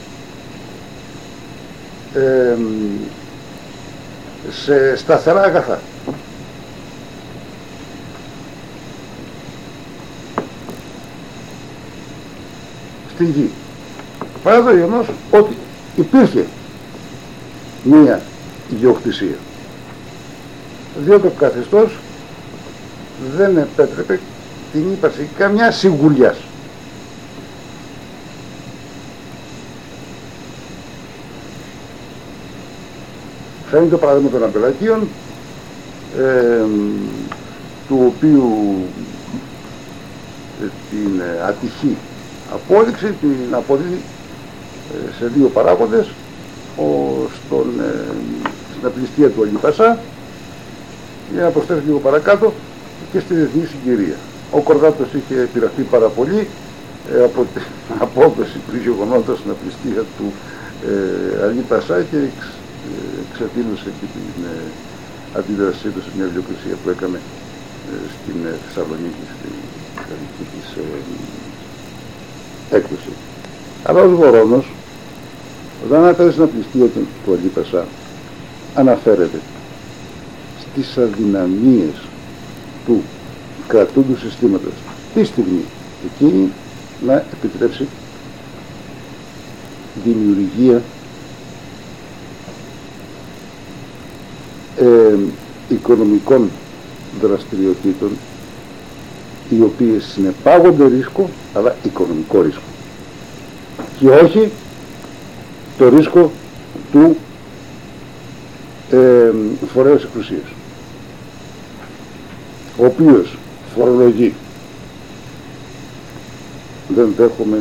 σε σταθερά αγαθά. Στην γη. Παρά το γεγονός ότι υπήρχε μία ιδιοκτησία. Διότι ο καθεστώς δεν επέτρεπε την ύπαρξη καμιά σιγουλιάς. Φαίνεται το παράδειγμα των Αμπελακίων, του οποίου την ατυχή απόδειξη την αποδίδει σε δύο παράγοντες, στην απληστία του Αλιπασά, για να προσθέσει λίγο παρακάτω και στη διεθνή συγκυρία. Ο Κορδάτος είχε πειραχτεί πάρα πολύ από την απόκριση του γεγονότος στην απληστία του Αλή Πασά και εξατήλωσε και την αντίδρασή του σε μια βιβλιοκρισία που έκανε στην Θεσσαλονίκη, στην γαλλική της έκδοση. Αλλά ως Βορώνος, όταν αναφέρει στην απληστία του Αλή Πασά, αναφέρεται στις αδυναμίες του κρατούντου συστήματος τη στιγμή εκείνη να επιτρέψει δημιουργία οικονομικών δραστηριοτήτων οι οποίες συνεπάγονται ρίσκο, αλλά οικονομικό ρίσκο και όχι το ρίσκο του φορέως εξουσίας, ο οποίος φορολογεί, δεν δέχομαι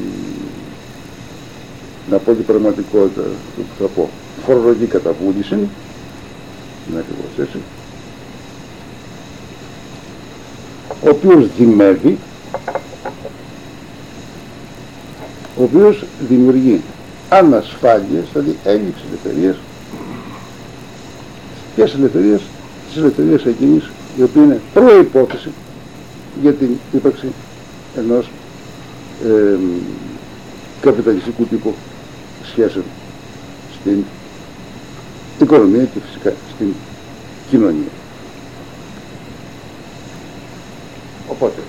να πω την πραγματικότητα που θα πω, φορολογεί κατά βούληση, είναι ακριβώς έτσι, ο οποίος δημεύει, ο οποίος δημιουργεί ανασφάλειες, δηλαδή έλλειψη ελευθερίας. Ποιες ελευθερίες? Τις ελευθερίες εκείνης η οποία είναι προϋπόθεση για την ύπαρξη ενός καπιταλιστικού τύπου σχέσεων στην οικονομία και φυσικά στην κοινωνία. Οπότε,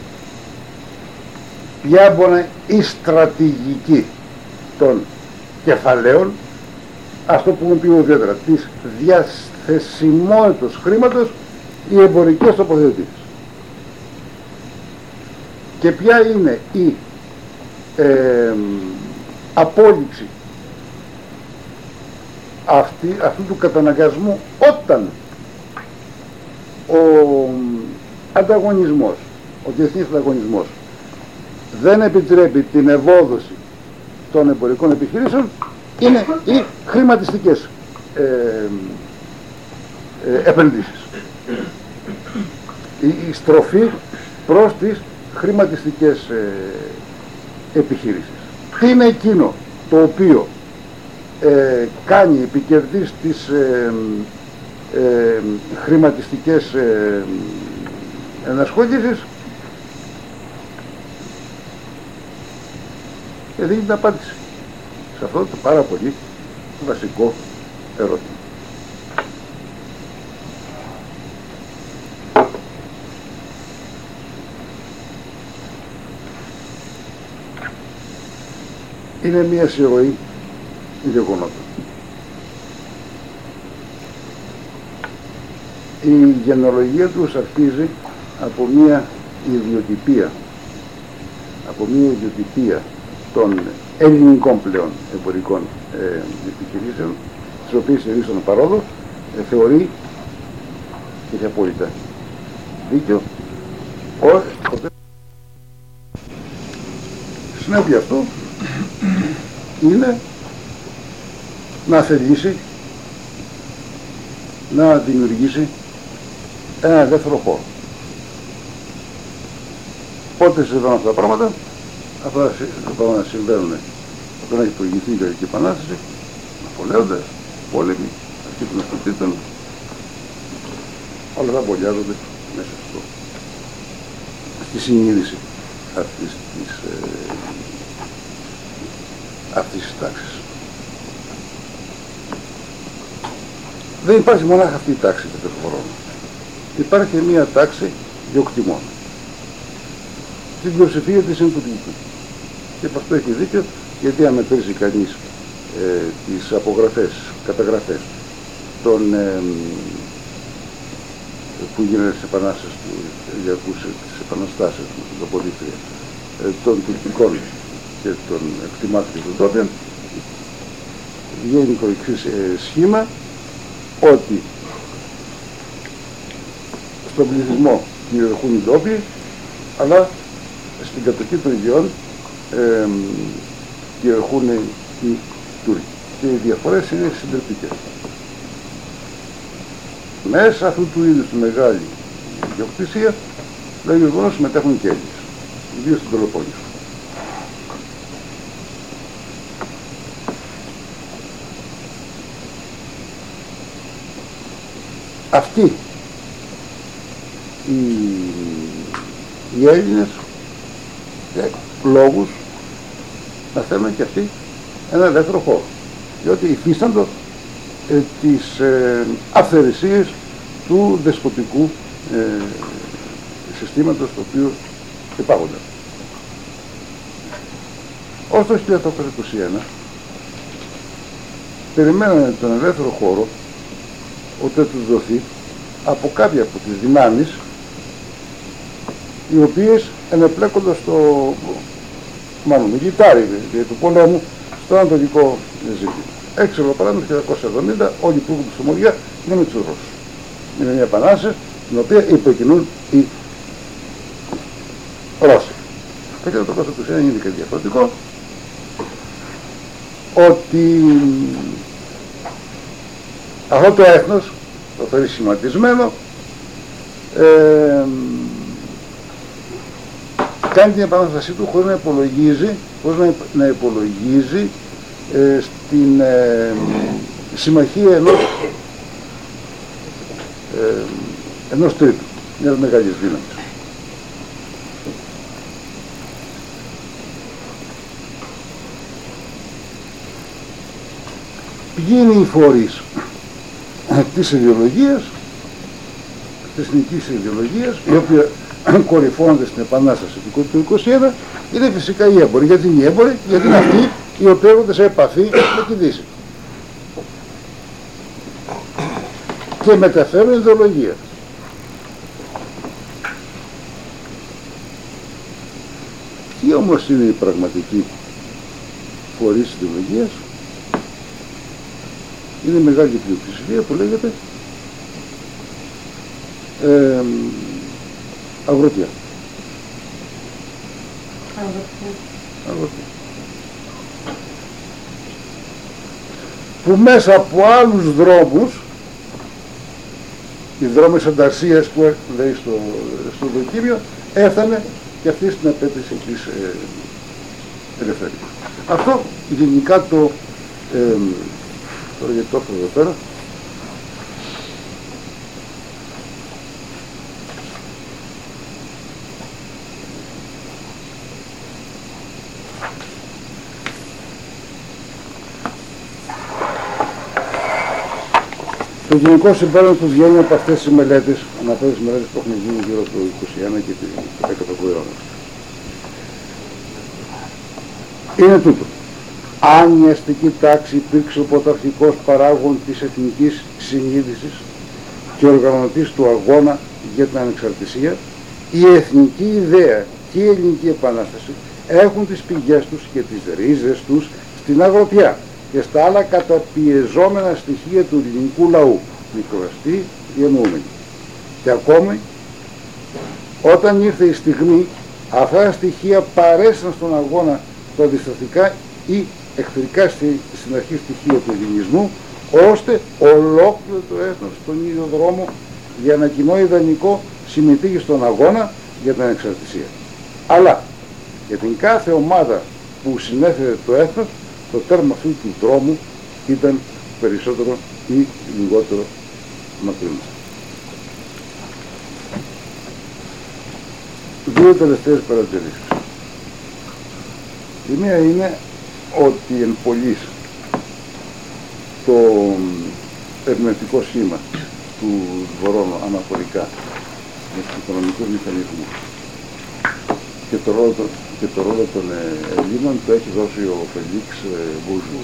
ποια μπορεί να είναι η στρατηγική των κεφαλαίων, αυτό που έχουμε πει ιδιαίτερα, της διαθεσιμότητας χρήματος, οι εμπορικές τοποθετήσεις. Και ποια είναι η απόλυξη αυτού του καταναγκασμού όταν ο ανταγωνισμός, ο διεθνής ανταγωνισμός δεν επιτρέπει την ευόδοση των εμπορικών επιχειρήσεων, είναι οι χρηματιστικές επενδύσεις. Η στροφή προς τις χρηματιστικές επιχειρήσεις. Τι είναι εκείνο το οποίο κάνει επικερδείς τις χρηματιστικές ενασχόλησεις? Και δίνει την απάντηση σε αυτό το πάρα πολύ βασικό ερώτημα. Είναι μια συρροή γεγονότων. Η γενεολογία τους αρχίζει από μια ιδιοτυπία, των ελληνικών πλέον εμπορικών επιχειρήσεων, τις οποίες η Ρίστον Παρόδο θεωρεί, και έχει απόλυτα δίκιο, ως συνέπεια αυτού είναι να θελήσει να δημιουργήσει ένα δεύτερο χώρο. Πότε συμβαίνουν αυτά τα πράγματα? Αυτά τα πράγματα συμβαίνουν όταν έχει προηγηθεί η Γαλλική Επανάσταση, Ναπολέοντας, πόλεμοι, αρχή των αστυνομικών, όλα αυτά βολιάζονται μέσα στη συνείδηση αυτής της τάξης. Δεν υπάρχει μονάχα αυτή η τάξη των χρόνων. Υπάρχει μια τάξη διοκτημών. Την πλειοψηφία της είναι τουρκική. Και από αυτό έχει δίκιο, γιατί αν μετρήσει κανείς τις απογραφές, καταγραφές των που γίνανε στις επανάστασεις της επαναστάσεως του Δοπολίθρια, των τουρκικών και των εκτιμάτων των τόπιων, βγαίνει το εξής σχήμα, ότι στον πληθυσμό κυριαρχούν οι ντόπιοι, αλλά στην κατοχή των ιδιών κυριαρχούν οι Τούρκοι. Και οι διαφορές είναι συντριπτικές. Μέσα αυτού του είδους τη μεγάλη ιδιοκτησία δηλαδή γεγονός συμμετέχουν και Έλληνες, ιδίως στην Πελοπόννησο. Αυτοί οι Έλληνες λόγους να θέλουν και αυτοί ένα ελεύθερο χώρο, διότι υφίσταντο τις αυθαιρεσίες του δεσποτικού συστήματος το οποίο υπάρχονται. Ως το 1821 περιμένανε τον ελεύθερο χώρο ότι θα τους δοθεί από κάποια από τις δυνάμεις οι οποίες ενεπλέκονται στο μάλλον μιλιτάρι του πολέμου στο ανατολικό ζήτημα. Έξω παράδειγμα το 1970 όλοι που έχουν τη Σομαλία είναι με τους Ρώσους. Είναι μια επανάσταση την οποία υποκινούν οι Ρώσοι. Το 1921 είναι και διαφορετικό ότι αυτό το έθνος το φέρει σχηματισμένο κάνει την επανάστασή του χωρίς να υπολογίζει στην συμμαχία ενός τρίτου, μιας μεγάλης δύναμης. Ποιοι είναι οι φορείς της ιδεολογίας, της εθνικής ιδεολογίας, η οποία κορυφώνονται στην Επανάσταση του 1921, είναι φυσικά οι έμποροι. Γιατί είναι οι έμποροι? Γιατί είναι αυτοί οι οποίοι έρχονται σε επαφή με τη Δύση και μεταφέρουν ιδεολογία. Ποιοι όμως είναι οι πραγματικοί φορείς της ιδεολογίας? Είναι μεγάλη πλειοψηφία που λέγεται αγροτιά. Που μέσα από άλλους δρόμους, οι δρόμοι ανταρσίας που λέει στο δοκίμιο, έφτανε και αυτή στην απέτηση της ελευθερίας. Αυτό γενικά το τώρα γιατί το έχω εδώ πέρα, το γενικό συμπέρασμα που βγαίνει από αυτές τις μελέτες, αναφέρει τις μελέτες που έχουν γίνει γύρω στο 21 και το 10ο αιώνα, είναι τούτο. Αν η αστική τάξη υπήρξε ο πρωταρχικός παράγων της εθνικής συνείδησης και οργανωτής του αγώνα για την ανεξαρτησία, η εθνική ιδέα και η ελληνική επανάσταση έχουν τις πηγές τους και τις ρίζες τους στην αγροτιά και στα άλλα καταπιεζόμενα στοιχεία του ελληνικού λαού, μικροαστή διανοούμενοι. Και ακόμη, όταν ήρθε η στιγμή, αυτά τα στοιχεία παρέσαν στον αγώνα τα αντιστατικά ή εχθρικά στην αρχή στοιχεία του ελληνισμού, ώστε ολόκληρο το έθνος στον ίδιο δρόμο για ένα κοινό ιδανικό συμμετείχε στον αγώνα για την ανεξαρτησία. Αλλά για την κάθε ομάδα που συνέθετε το έθνος, το τέρμα αυτού του δρόμου ήταν περισσότερο ή λιγότερο μακρινό. Δύο τελευταίες παρατηρήσεις. Η μία είναι ότι εν πολλοίς το ερμηνευτικό σχήμα του Βορώνου αναφορικά με τους οικονομικούς μηχανισμούς και το ρόλο των Ελλήνων το έχει δώσει ο Φελίξ Μπουζού.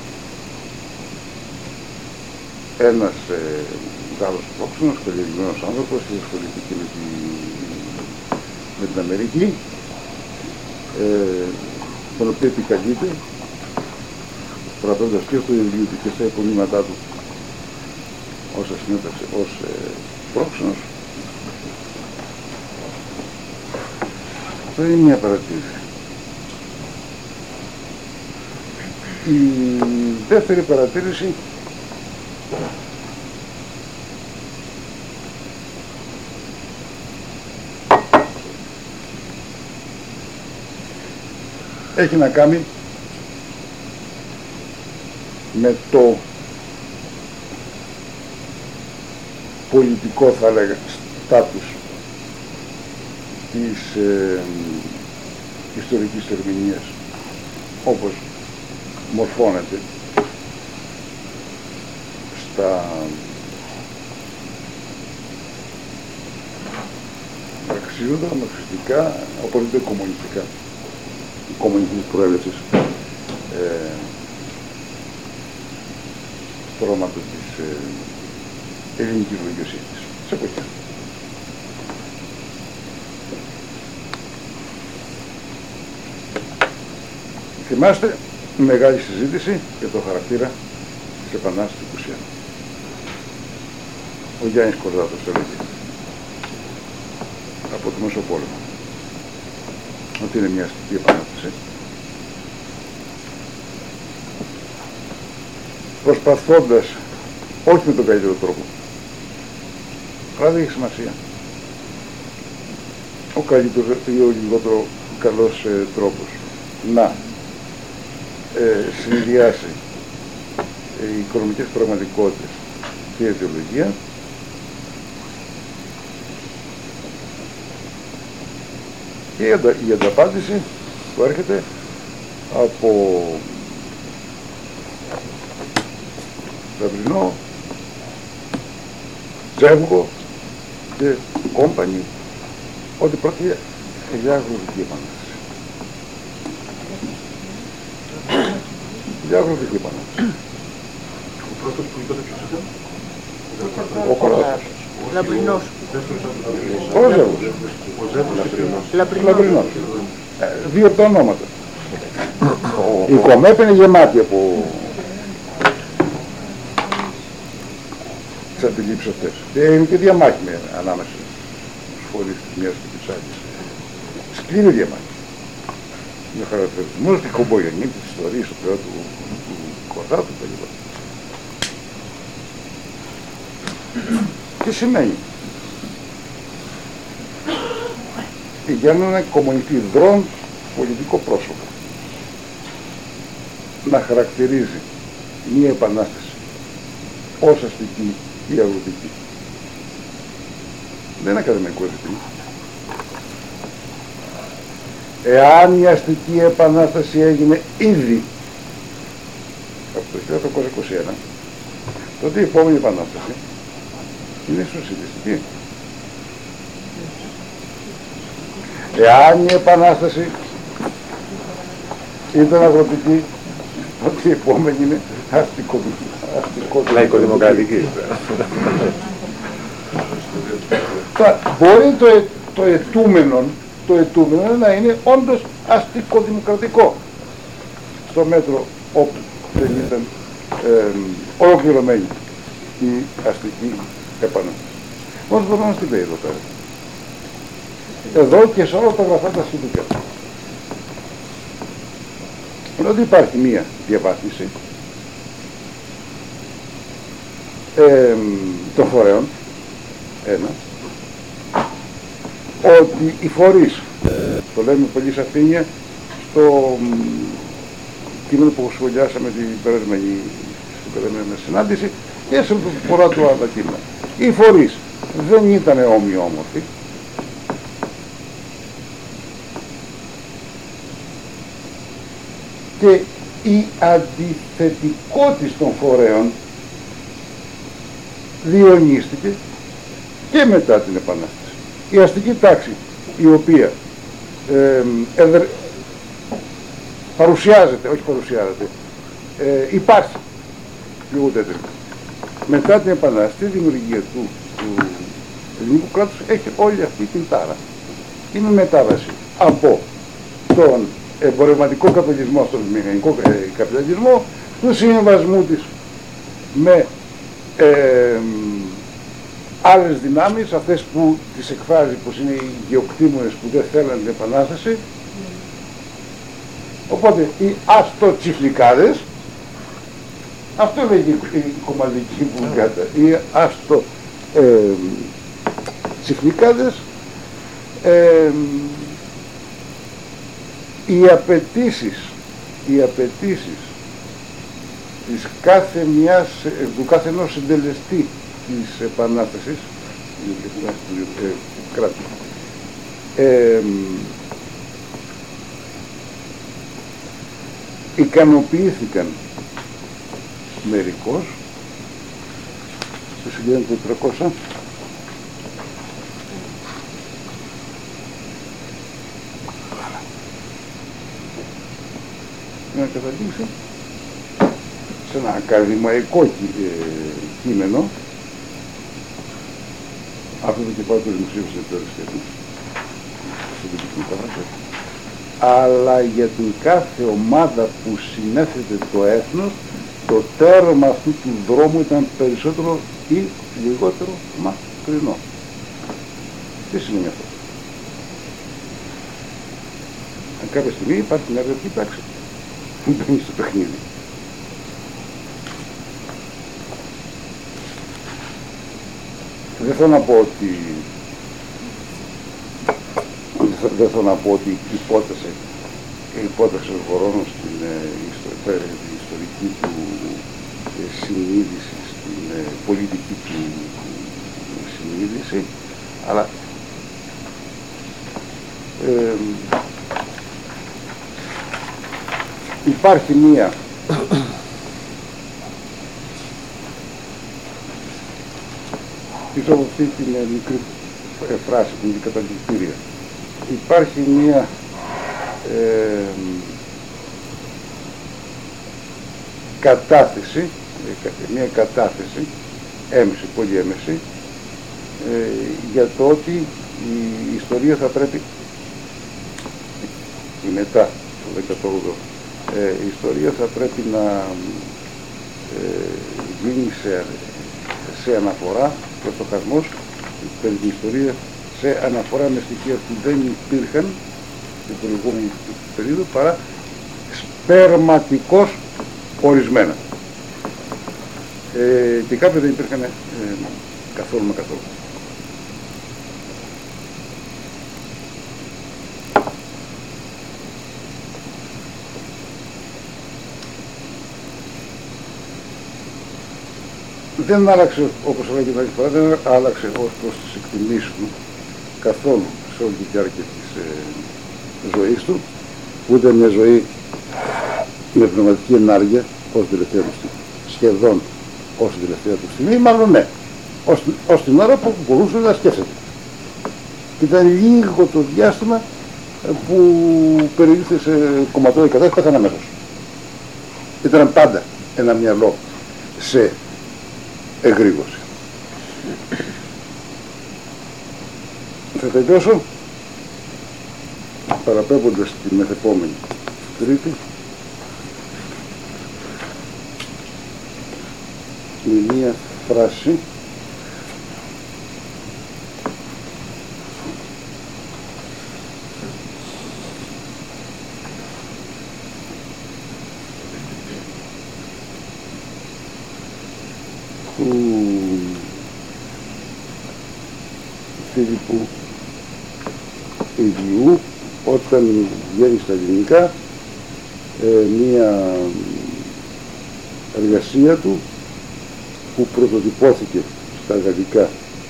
Ένας Γάλλος πρόξενος, καλλιεργημένος άνθρωπος, που ασχολήθηκε με την Αμερική, τον οποίο επικαλείται, προτείνοντας και στο βιβλίο του και στα υπομνήματά του όσα συνέταξε ως πρόξενος. Αυτό είναι μια παρατήρηση. Η δεύτερη παρατήρηση έχει να κάνει με το πολιτικό, θα λέγα, στάτους της ιστορικής ερμηνείας όπως μορφώνεται στα μαρξιζόντα, μαρξιστικά, οπωσδήποτε κομμουνιστικά, κομμουνιστικής προέλευσης στρώματος της ελληνικής δικαιοσύνης σε εποχή. Θυμάστε μεγάλη συζήτηση για το χαρακτήρα της Επανάστασης του 21. Ο Γιάννης Κορδάτος έλεγε από το Μεσοπόλεμο ότι είναι μια αστική επανάσταση, προσπαθώντας όχι με τον καλύτερο τρόπο, αλλά δεν έχει σημασία, ο καλύτερος ή ο λιγότερο καλός τρόπος να συνδυάσει οι οικονομικές πραγματικότητες και η ιδεολογία, και η ανταπάντηση που έρχεται από Λαμπρινό, Τσέβγο και κόμπανι, ότι πρόκειται για αγροτική επανάσταση. Για αγροτική επανάσταση. Ο πρώτος που είπατε ποιος ήταν? Ο Κορδάτος. Λαμπρινός. Ο Ζεύγος. Λαμπρινός. Δύο από τα ονόματα. Η Κομέπ είναι γεμάτη από τις αντιλήψεις αυτές. Είναι και διαμάχη ανάμεσα στους φορείς της μιας και της άλλης. Σκληρή διαμάχη. Με χαρακτηρισμούς, τη κομπογενή, της ιστορίας του Κορδάτου κλπ. Τι σημαίνει? Για έναν κομμουνιστή δρόμο πολιτικό πρόσωπο να χαρακτηρίζει μία επανάσταση ως αστική ή αγροτική. Δεν είναι ακαδημαϊκό ζήτημα. Εάν η αστική επανάσταση έγινε ήδη από το 1921, τότε η επόμενη επανάσταση είναι σοσιαλιστική. Εάν η επανάσταση ήταν αγροτική, τότε η επόμενη είναι λαϊκοδημοκρατική. Μπορεί το ετούμενο να είναι όντως αστικοδημοκρατικό, στο μέτρο όπου δεν ήταν ολοκληρωμένη η αστική επανάσταση. Όμως μπορούμε να στη λέει εδώ πέρα. Εδώ και σε όλα τα γραφά τα σχετικά. Είναι ότι υπάρχει μία διαβάθμιση των φορέων, ένα, ότι οι φορείς, το λέμε πολύ σαφήνεια στο κείμενο που σχολιάσαμε την περασμένη συνάντηση και σε πολλά του άλλα κείμενα. Οι φορείς δεν ήταν ομοιόμορφοι, και η αντιθετικότητα των φορέων διονύστηκε και μετά την Επανάσταση. Η αστική τάξη, η οποία υπάρχει λίγο τέτοιο. Μετά την Επανάσταση, η δημιουργία του ελληνικού κράτους έχει όλη αυτή την τάρα. Είναι μετάβαση από τον εμπορευματικό καπιταλισμό στον μηχανικό καπιταλισμό, του συμβασμού της με άλλες δυνάμεις, αυτές που τις εκφράζει πως είναι οι γεωκτήμονες που δεν θέλουν την Επανάσταση. Οπότε οι αστοτσιφλικάδες, αυτό λέγει η κομμαδική βουλγάτα, οι αστοτσιφλικάδες οι απαιτήσεις της του κάθε ενός συντελεστή της Επανάστασης ικανοποιήθηκαν μερικώς στο 1400 να καταλήξει σε ένα ακαδημαϊκό κείμενο, αυτό το και πάω το δημοσίευσε σε τώρα σχέση, αλλά για την κάθε ομάδα που συνέθετε το έθνος, το τέρμα αυτού του δρόμου ήταν περισσότερο ή λιγότερο μακρινό. Τι σημαίνει αυτό? Αν κάποια στιγμή υπάρχει μια αδερφή τάξη που μπαίνει στο παιχνίδι. Δεν θέλω να πω ότι η υπόθεση των χωρών στην ιστορική του συνείδηση, στην πολιτική του συνείδηση, αλλά υπάρχει μία πίσω από αυτή την μικρή φράση, την καταληκτήρια, υπάρχει μία κατάθεση, έμεση, πολύ έμεση, για το ότι η ιστορία θα πρέπει, μετά το 18, η ιστορία θα πρέπει να γίνει σε αναφορά, ο στοχασμός περί την ιστορία σε αναφορά με στοιχεία που δεν υπήρχαν στην προηγούμενη περίοδο παρά σπερματικώς ορισμένα. Και κάποια δεν υπήρχαν καθόλου με καθόλου. Δεν άλλαξε, όπως έλεγε την άλλη φορά, δεν άλλαξε ως προς τις εκτιμήσεις του καθόλου σε όλη τη διάρκεια της ζωής του, που ήταν μια ζωή με πνευματική ενάργεια ως τελευταία του στιγμή, σχεδόν ως την τελευταία του στιγμή, μάλλον ναι, ως την ώρα που μπορούσε να σκέφτεται. Ήταν λίγο το διάστημα που περιήλθε σε κομματώδη κατάσταση, πέθανε αμέσως. Ήταν πάντα ένα μυαλό σε εγρήγορση. Θα τελειώσω παραπέμποντας τη μεθεπόμενη Τρίτη με μία φράση του Φίλιππου Ιδιού, όταν βγαίνει στα ελληνικά μία εργασία του που πρωτοτυπώθηκε στα γαλλικά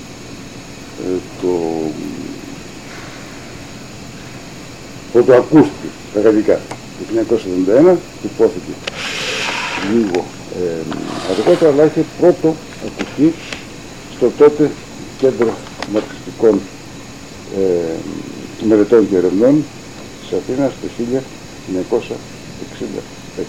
το ακούστηκε στα γαλλικά το 1971, τυπώθηκε λίγο αργότερα, αλλά είχε πρώτο ακουστεί στο τότε Κέντρο Μαρξιστικών Μελετών και Ερευνών της Αθήνας το 1966.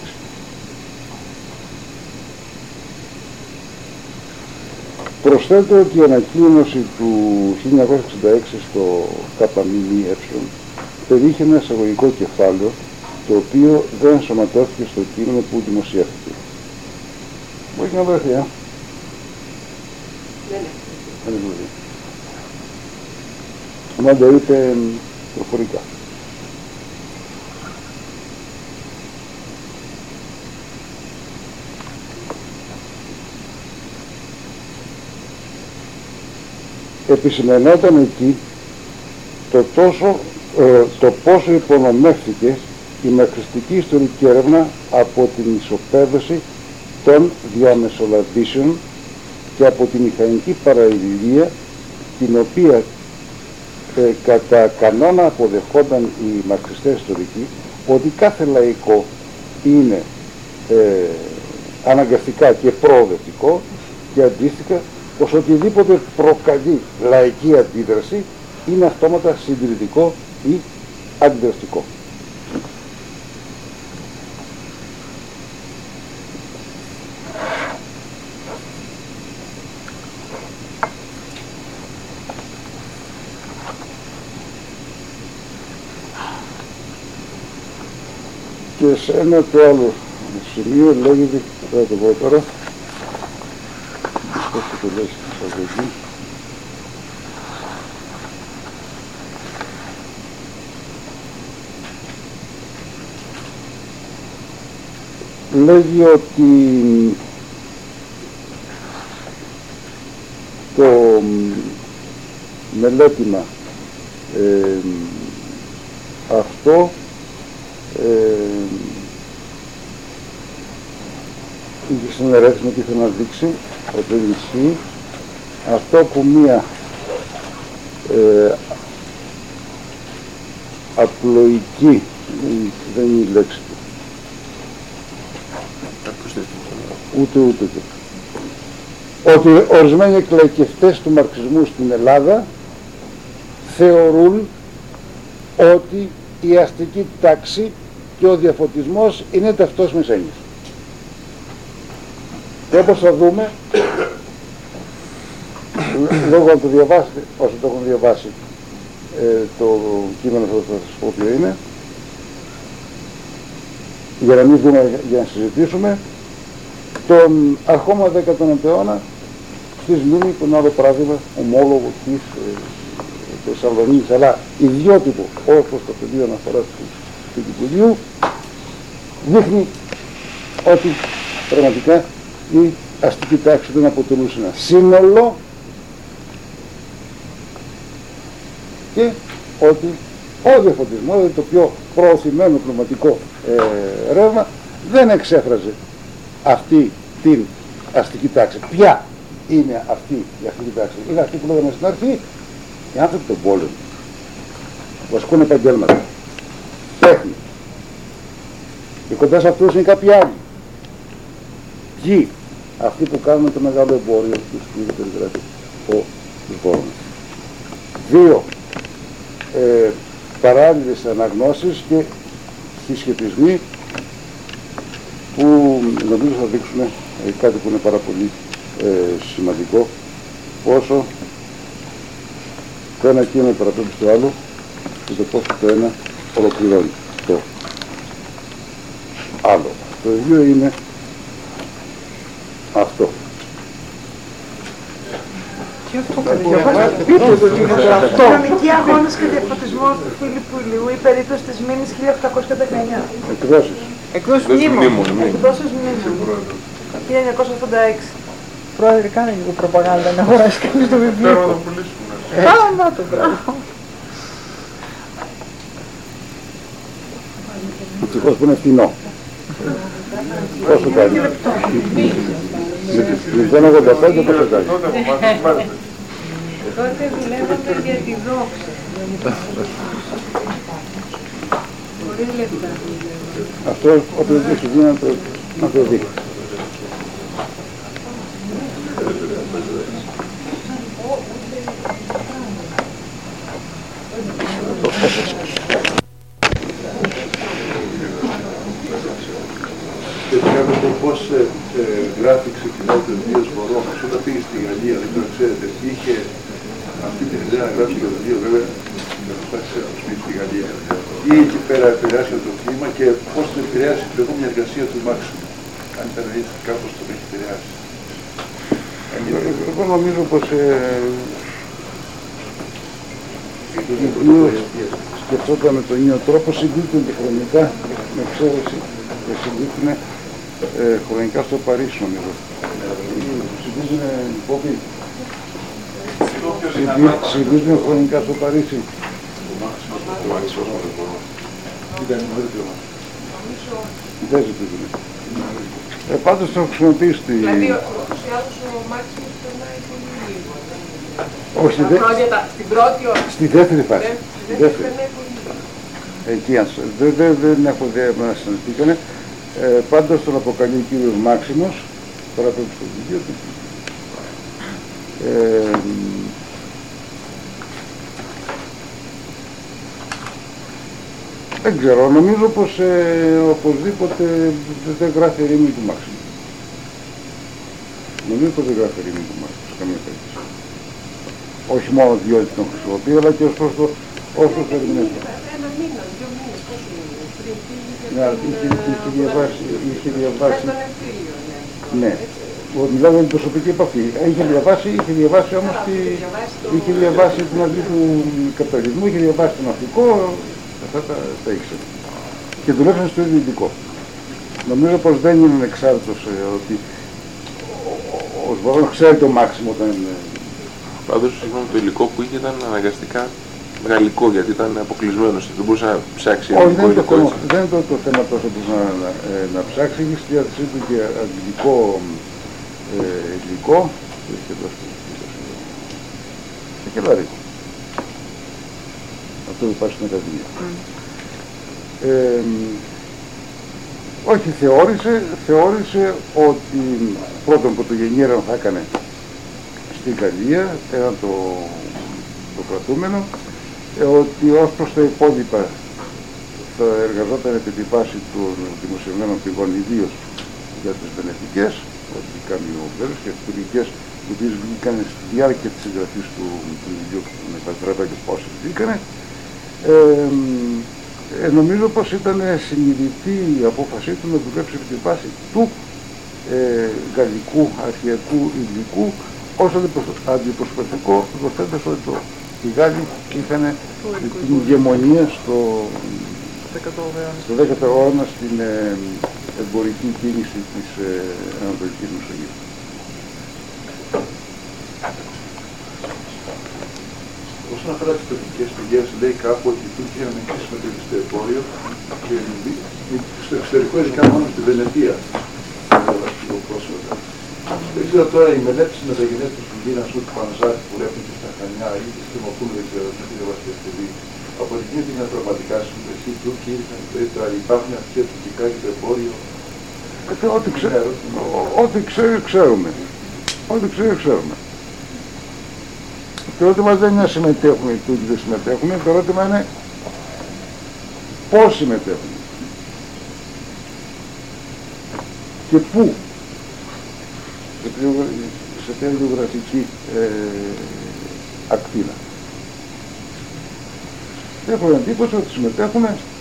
Προσθέτω ότι η ανακοίνωση του 1966 στο ΚΜΕ περιείχε ένα εισαγωγικό κεφάλαιο το οποίο δεν ενσωματώθηκε στο κείμενο που δημοσιεύθηκε. Μπορεί να βρεθεί, δεν είναι. Μα το είπε προφορικά. Επισημενόταν εκεί το πόσο υπονομεύτηκε η μακριστική ιστορική έρευνα από την ισοπαίδωση των διαμεσολαβήσεων και από τη μηχανική παραλληλία, την οποία κατά κανόνα αποδεχόταν οι μαρξιστές ιστορικοί, ότι κάθε λαϊκό είναι αναγκαστικά και προοδευτικό, και αντίστοιχα πως οτιδήποτε προκαλεί λαϊκή αντίδραση είναι αυτόματα συντηρητικό ή αντιδραστικό. Και σε ένα το άλλο σημείο λέγεται, θα το πω τώρα, το λέει στην εισαγωγή, λέγει ότι το μελέτημα αυτό είχε συνεργαστεί με τι θέλω να δείξει ότι δεν ισχύει αυτό που μία απλοϊκή, δεν είναι η λέξη του, ούτε ότι ορισμένοι εκλαϊκευτές του μαρξισμού στην Ελλάδα θεωρούν ότι η αστική τάξη και ο διαφωτισμός είναι ταυτόσιμες έννοιες. Και όπως θα δούμε, λόγω να το διαβάσετε, όσο το έχουν διαβάσει το κείμενο αυτό θα σας πω ποιο είναι, για να μην δούμε, για να συζητήσουμε, τον αρχόμα 10ο αιώνα στη Σμύρνη, τον άλλο παράδειγμα, ομόλογο της Θεσσαλονίκης, αλλά ιδιότυπο ως προς το πεδίο αναφοράς του Κυπουργείου, δείχνει ότι πραγματικά η αστική τάξη δεν αποτελούσε ένα σύνολο και ότι ο διαφωτισμός, δηλαδή το πιο προωθημένο πνευματικό ρεύμα, δεν εξέφραζε αυτή την αστική τάξη. Ποια είναι αυτή η αστική τάξη? Είναι αυτή που λέγαμε στην αρχή, οι άνθρωποι των πόλεων, που ασκούν επαγγέλματα, τέχνη, και κοντά σε αυτούς είναι κάποιοι άλλοι. Ποιοι? Αυτοί που κάνουν το μεγάλο εμπόριο, τους κινητές δηλαδή, τους μπορούν. Δύο παράλληλες αναγνώσεις και συσχετισμοί που νομίζω θα δείξουν κάτι που είναι πάρα πολύ σημαντικό, πόσο το ένα κείμενο παραπέμπει στο άλλο και το πόσο το ένα ολοκληρώνει το άλλο. Το ίδιο είναι αυτό. Και αυτό Κοινωνικοί αγώνες και διαφωτισμός του Φίλιππου Ηλιού, η περίπτωση της Μήνης 1819. Εκδόσεις. Εκδόσεις μνήμων. Εκδόσεις μνήμων. 1986. Πρόεδρε, κάνε λίγο προπαγάνδα να αγοράσει κανείς το βιβλίο. Θέλω να το πουλήσουμε. Να το πράγμα. Ευτυχώς που είναι φθηνό. Πόσο κάνει? 0,85 πόσο κάνει? Τότε δουλεύαμε για τη δόξη. Πολύ λεπτά. Αυτό όποιος έχει δει να το δει. Ξέρετε πώς γράφει ξεκινάει το βιβλίο Σμορόμας. Όταν πήγε στη Γαλλία, δεν το ξέρετε, είχε αυτή την ιδέα να γράψει για το βιβλίο, βέβαια, να το φτάσει σε το σπίτι στη Γαλλία. Ή εκεί πέρα επηρεάσει το κλίμα και πώς το επηρεάσει η προηγούμενη εργασία του Μάρξ. Αν ήταν έτσι, κάπως το έχει επηρεάσει. Εγώ νομίζω πως σκεφτόταν με τον ίδιο τρόπο, συγκρίτονται χρονικά, με εξαίρεση και συγκρίτουν χρονικά στο Παρίσι, νομίζω. Συγκρίτουν χρονικά στο Παρίσι. Ήταν νωρίτερα. Δεν ζητούν. Πάντως το χρησιμοποιεί στη... Δηλαδή, ούτως ή άλλως ο Μάξιμος περνάει πολύ λίγο. Όχι, στην πρώτη ώρα. Στη δεύτερη φάση. Στη δεύτερη περνάει πολύ λίγο. Εκεί, δεν έχω ιδέα να συναντήκανε. Πάντως τον αποκαλεί ο κύριος Μάξιμος, τώρα πρέπει στο βιβλίο του. Δεν ξέρω, νομίζω πως οπωσδήποτε δεν γράφει ρήμη του Μάξιμου. Νομίζω πως δεν γράφει ρήμη του Μάξιμου, σε καμία περίπτωση. Όχι μόνο διότι τον χρησιμοποιεί, αλλά και ως προς το όσο το ερμηνεύει. Ένα μήνα, 2 μήνες, πόσο μήνες πριν είχε διαβάσει. Με τον εμφύλιο, ναι. Μιλάω για την προσωπική επαφή. Είχε διαβάσει όμως είχε διαβάσει την αρχή του καπιταλισμού, είχε διαβάσει τον Αφρικό, αυτά τα ήξερε. Και δουλεύουν στο ίδιο υλικό. Νομίζω πως δεν είναι εξάρτητος ότι ο Σβαρών ξέρει το Μάξιμο όταν είναι... Πάντως, συγγνώμη, το υλικό που είχε ήταν αναγκαστικά γαλλικό, γιατί ήταν αποκλεισμένος, δεν μπορούσε να ψάξει ελληνικό υλικό. Δεν είναι το θέμα τόσο που να ψάξει, είχε στη διάθεσή του και αγγλικό υλικό, και κελαρίκο. Αυτό που υπάρχει στην Ακαδημία. Όχι, θεώρησε ότι πρώτον πρωτογενειέρα θα έκανε στην Γαλλία, έναν το κρατούμενο, ότι ως προς τα υπόλοιπα θα εργαζόταν επί τη βάση των δημοσιευμένων πηγών, ιδίως για τις βενετικές, ότι κάνει ο Βέρος, και αυτικές οι οποίες βγήκαν στη διάρκεια της εγγραφής του βιβλίου με τα τρέπα και πόσες βγήκανε. Νομίζω πως ήταν συνειδητή η απόφασή του να δουλέψει επί τη βάση του γαλλικού αρχαιακού υλικού ως αντιπροσωπευτικό, υποθέτως ότι οι Γάλλοι είχαν την ηγεμονία στο 10ο αιώνα στην εμπορική κίνηση της Ανατολικής Μεσογείου. Όσον αφορά τις τοπικές πηγές, λέει κάπου ότι οι Τούρκοι είχαν συμμετοχή στο εμπόριο και στο εξωτερικό, ειδικά μόνο στη Βενετία, πρόσφατα. Δεν ξέρω τώρα οι μελέτες μεταγενέστερες που γίνανε στο Πανζάκη που ρέπουν και στα Χανιά ή στη Θερμοφούνου, δεν ξέρω τι είναι βασιλευτική. Αποδεικνύεται ότι είναι πραγματικά συμμετοχή οι Τούρκοι, υπάρχουν αρχαία τουρκικά και το εμπόριο. Ό,τι ξέρουμε. Ό,τι ξέρουμε. Το ερώτημα δεν είναι να συμμετέχουν οι Τούρκοι, δεν συμμετέχουν. Το ερώτημα είναι πώς συμμετέχουν και πού, σε ποια γεωγραφική ακτίνα. Έχω εντύπωση ότι συμμετέχουν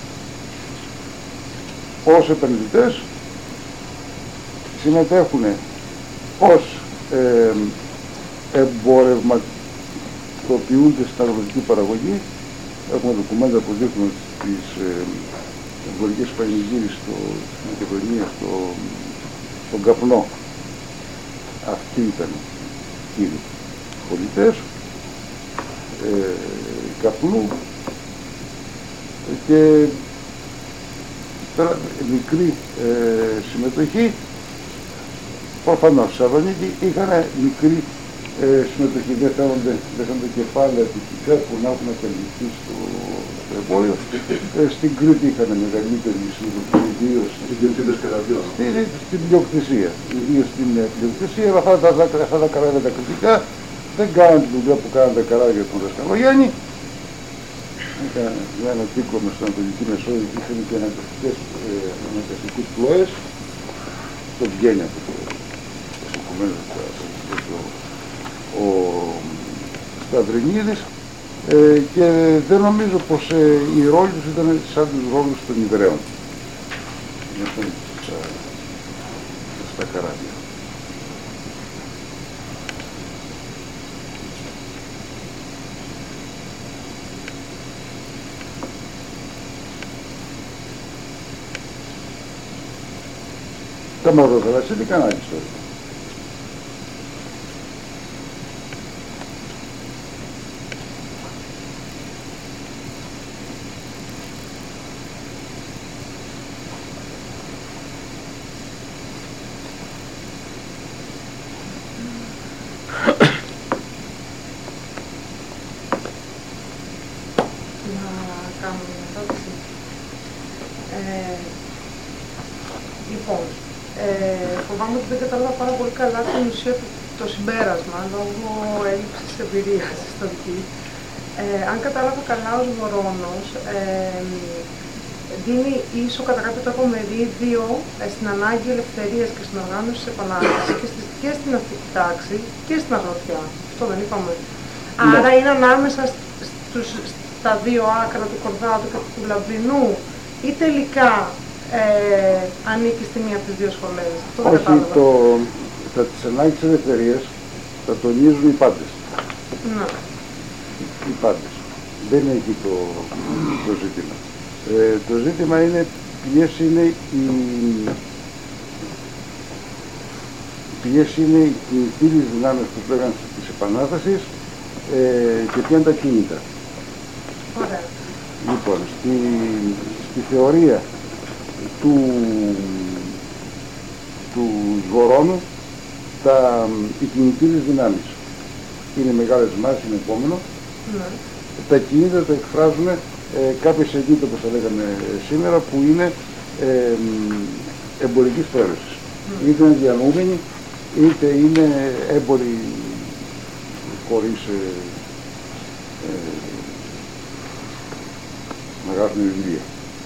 ως επενδυτές, συμμετέχουν ως εμπορευματοποιούνται στην αγροτική παραγωγή. Έχουμε ντοκουμέντα που δείχνουν τις εμπορικές πανηγύρες στην Μακεδονία, στον καπνό. Αυτοί ήταν οι πολιτές καπνού και τώρα μικρή συμμετοχή. Προφανώς στη Θεσσαλονίκη είχαν μικρή συμμετοχή, δεν θέλονται κεφάλαια τυπικά που να έχουν επενδυθεί στο εμπόριο. Στην Κρήτη είχαν μεγαλύτερη συμμετοχή, ιδίως στην ιδιοκτησία. Ιδίως στην ιδιοκτησία, αλλά αυτά τα καράβια τα κριτικά δεν κάναν τη δουλειά που κάναν τα καράβια των Δασκαλογιάννη. Είχαν ένα κύκλο μες στην Ανατολική Μεσόγειο και είχαν και αναγκαστικούς πλοές. Το βγαίνει από το συγκεκριμένο ο Σταυρινίδης, και δεν νομίζω πως οι ρόλοι τους ήταν σαν τους ρόλους των Ιδραίων στα καράβια. Τα μαυροθαλασσίδη είναι κανένα ιστορία. να κάνω μια ερώτηση. Λοιπόν, φοβάμαι ότι δεν κατάλαβα πάρα πολύ καλά την ουσία το συμπέρασμα, λόγω έλλειψης εμπειρίας ιστορικής. Αν κατάλαβα καλά, ο Σβορώνος δίνει ίσο κατά κάποιο τρόπο μερίδιο στην ανάγκη ελευθερίας και στην οργάνωση της επανάστασης και στην αστική τάξη και στην αγροτιά. Αυτό δεν είπαμε. Ναι. Άρα είναι ανάμεσα στα δύο άκρα του Κορδάτου και του Λαμπρινού ή τελικά ανήκει στη μία από τις δύο σχολές. Όχι, τις ανάγκες της ελευθερίας θα τονίζουν οι πάντες. Ναι. Οι πάντες. Δεν είναι εκεί το ζήτημα. Το ζήτημα είναι ποιες είναι οι κινητήρες δυνάμεις που πλέγαν της επανάστασης και ποια είναι τα κίνητα. Ωραία. Λοιπόν, στη θεωρία του Σβορώνου οι κινητήρες δυνάμεις είναι μεγάλες μάσες, είναι επόμενο. Ναι. Τα κίνητα τα εκφράζουν κάποιες ελίτ, όπως θα λέγαμε σήμερα, που είναι εμπορικής προέλευσης. Είτε είναι διανοούμενοι, είτε είναι έμποροι χωρίς να γράφουν βιβλία.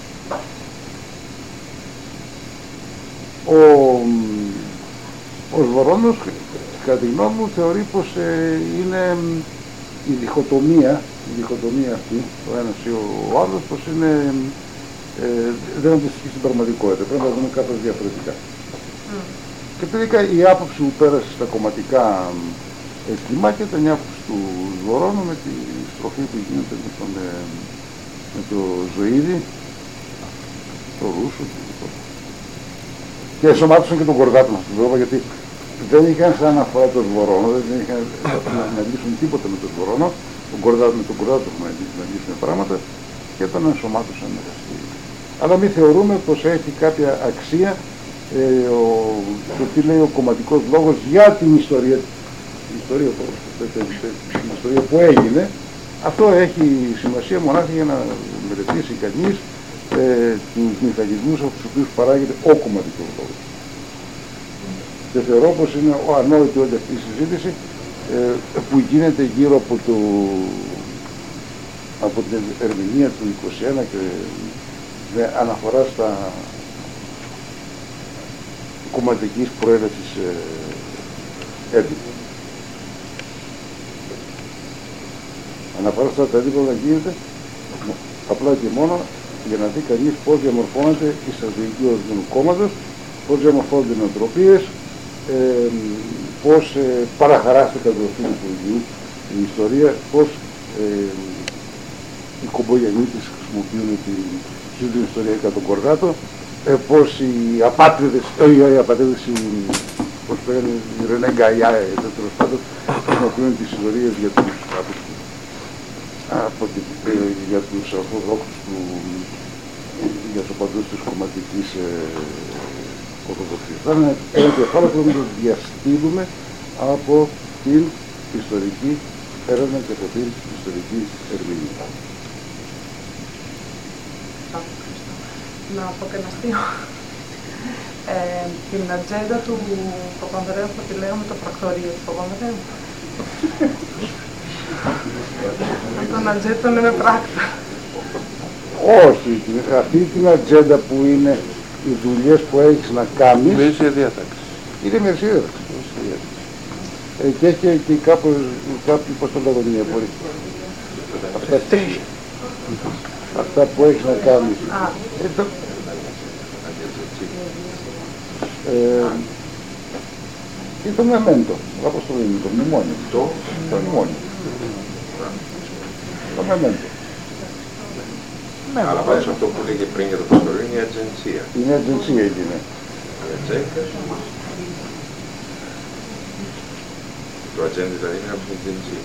Ο Σβορώνος, κατά τη γνώμη μου, θεωρεί πως είναι η διχοτομία αυτή, ο ένας ή ο άλλος, πως είναι, δεν αντιστοιχεί στην πραγματικότητα. Πρέπει να δούμε κάπως διαφορετικά. Και τελικά η άποψη που πέρασε στα κομματικά κλιμάκια ήταν η άποψη του Σβορώνου με τη στροφή που γίνεται με το Ζωήδη, το Ρούσο και ενσωμάτωσαν και τον Κορδάτο μας, γιατί δεν είχαν σαν αναφορά τον Σβορώνο, δεν είχαν να λύσουν τίποτα με τον Σβορώνο. Με τον Κορδάτο έχουμε να λύσουν πράγματα και τον ενσωμάτωσαν μέσα στη... Αλλά μην θεωρούμε πως έχει κάποια αξία το τι λέει ο κομματικός λόγος για την ιστορία, την ιστορία που έγινε. Αυτό έχει σημασία μονάχα για να μελετήσει κανείς τους μηχανισμούς από τους οποίους παράγεται ο κομματικός λόγος. Και θεωρώ πως είναι ανόητη όλη αυτή η συζήτηση που γίνεται γύρω από την ερμηνεία του 21 και με αναφορά στα κομματικής προέλευσης έδειξης. Αναφορά στα αντίπαλα γίνεται απλά και μόνο για να δει κανείς πώς διαμορφώνεται η στρατηγική ορισμένου κόμματος, πώς διαμορφώνονται οι νοοτροπίες, πώς παραχαράστηκε το φύλλο του Υγιού η ιστορία, πώς οι κομπογιανοί της χρησιμοποιούν την ιστορία κατά τον Κορδάτο, πώς οι απάτριδες, πώς λέγανε οι Ρενέ Γκαϊά, τέλος πάντων, χρησιμοποιούν τις ιστορίες για τους Ορθοδόξους, για τους οπαδούς της κομματικής Ορθοδοξίας. Θα είναι ένα κεφάλαιο που να το διαστήλουμε από την ιστορική έρευνα και από την ιστορική ερμηνεία. Να πω και ένα αστείο. Την ατζέντα του Παπανδρέου θα τη λέω με το πρακτορείο του Παπανδρέου. Αν τον ατζέντα λέμε πράκτα. Όχι, αυτή την ατζέντα που είναι οι δουλειές που έχεις να κάνεις. Μερίσια διάταξη. Είναι μερίσια διάταξη. Και έχει και κάποιοι, πώς το λέγω την εμπορία. Αυτά που έχεις να κάνεις. Και το μεμέντο, όπως το λέμε, το μνημόνιο. Το μνημόνιο. Το μεμέντο. Αλλά πάντως αυτό που λέγε πριν για το πρακτορείο είναι η ατζενσία. Είναι ατζενσία έγινε. Η ατζέντα. Το ατζέντα δηλαδή είναι από την ατζενσία.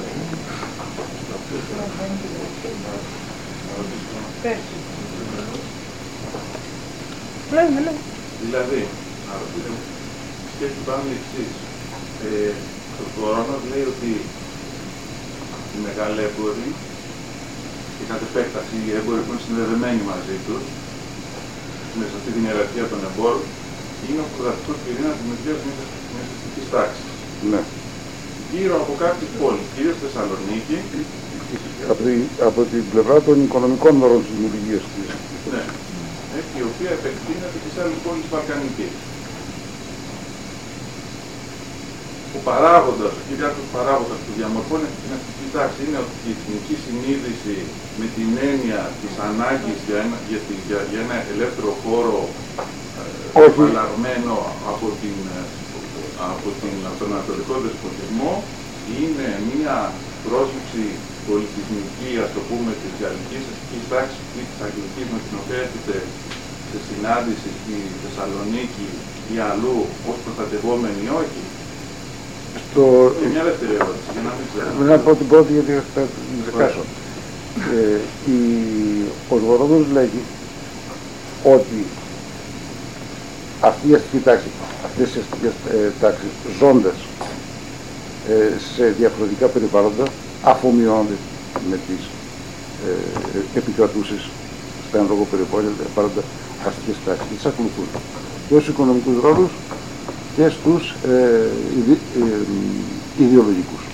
Δηλαδή, σκέφτομαι πάνω εξής. Ο Σβορώνος λέει ότι οι μεγαλέμποροι και κατ' επέκταση οι έμποροι που είναι συνδεδεμένοι μαζί τους, μέσα σε αυτή την ιεραρχία των εμπόρων, είναι ο φωτογραφικός πυρήνας δημιουργίας μιας αστικής τάξης. Ναι. Γύρω από κάποιες πόλεις, κυρίως στη Θεσσαλονίκη. Από την πλευρά των οικονομικών μερών της δημιουργίας της. Ναι. Η οποία επεκτείνεται και σε άλλες πόλεις βαλκανικές. Ο παράγοντας, ο κύριος παράγοντας που διαμορφώνει αυτή την αστική τάξη είναι ότι η εθνική συνείδηση με την έννοια της ανάγκης για ένα ελεύθερο χώρο απαλλαγμένο από τον ανατολικό δεσποτισμό είναι μια πρόσληψη πολιτισμική, ας το πούμε, της γαλλικής αστικής τάξης ή της αγγλικής, με την οποία έχετε σε συνάντηση στη Θεσσαλονίκη ή αλλού ως προστατευόμενοι ή όχι. Και μια δεύτερη ερώτηση, για να μην ξέρω. Να πω την πρώτη γιατί θα την ξεχάσω. Ο Σβορόδος λέγει ότι αυτή η αστική τάξη, αυτές οι αστικές τάξεις ζώντας σε διαφορετικά περιβάλλοντα αφομοιώνονται με τις επικρατούσες στα ενδόγω περιβάλλοντα αστικές τάξεις και τις ακολουθούν και στους οικονομικούς ρόλους και στους ιδεολογικούς.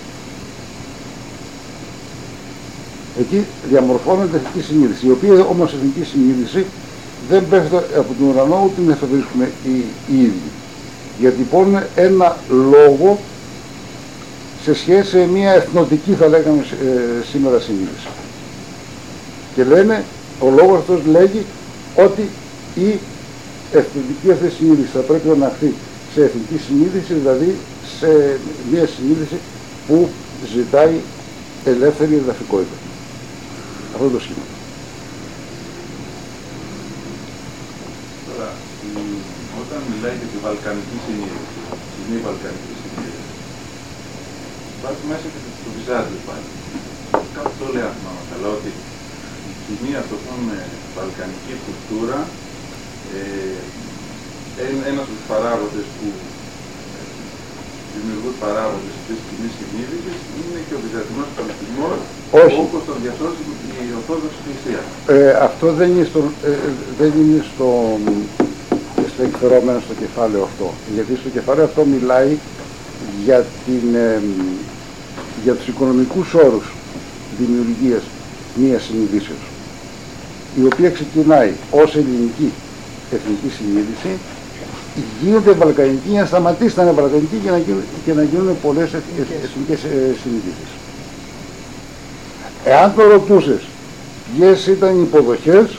Εκεί διαμορφώνεται εθνική συνείδηση, η οποία όμως εθνική συνείδηση δεν πέφτει από τον ουρανό ούτε την εφευρίσκουμε οι ίδιοι. Γιατί πόνουν ένα λόγο σε σχέση με μια εθνοτική, θα λέγαμε σήμερα, συνείδηση. Και λένε, ο λόγος αυτός λέγει ότι η εθνοτική αυτή συνείδηση θα πρέπει να αναχθεί σε εθνική συνείδηση, δηλαδή σε μια συνείδηση που ζητάει ελεύθερη εδαφικότητα. Αυτό είναι το σχήμα. Τώρα, όταν μιλάει για τη βαλκανική συνείδηση, τη μη βαλκανική συνείδηση, υπάρχει μέσα και το Βυζάντιο πάλι. Κάπου το λέει αυτό, αλλά ότι η μη, ας το πούμε, βαλκανική κουλτούρα, ένας από τους παράγοντες που δημιουργούν παράγοντες αυτής της κοινής συνείδησης είναι και ο βυζαντινός πολιτισμός, όπως τον διασώζει η Ορθόδοξη Εκκλησία. Αυτό δεν είναι στο εκφερόμενο στο κεφάλαιο αυτό. Γιατί στο κεφάλαιο αυτό μιλάει για τους οικονομικούς όρους δημιουργίας μιας συνειδήσεως, η οποία ξεκινάει ως ελληνική εθνική συνείδηση, γίνεται βαλκανική για να σταματήσει να είναι βαλκανική και να γίνουν πολλές εθνικές συνειδήσεις. Εάν το ρωτούσες ποιες ήταν οι υποδοχές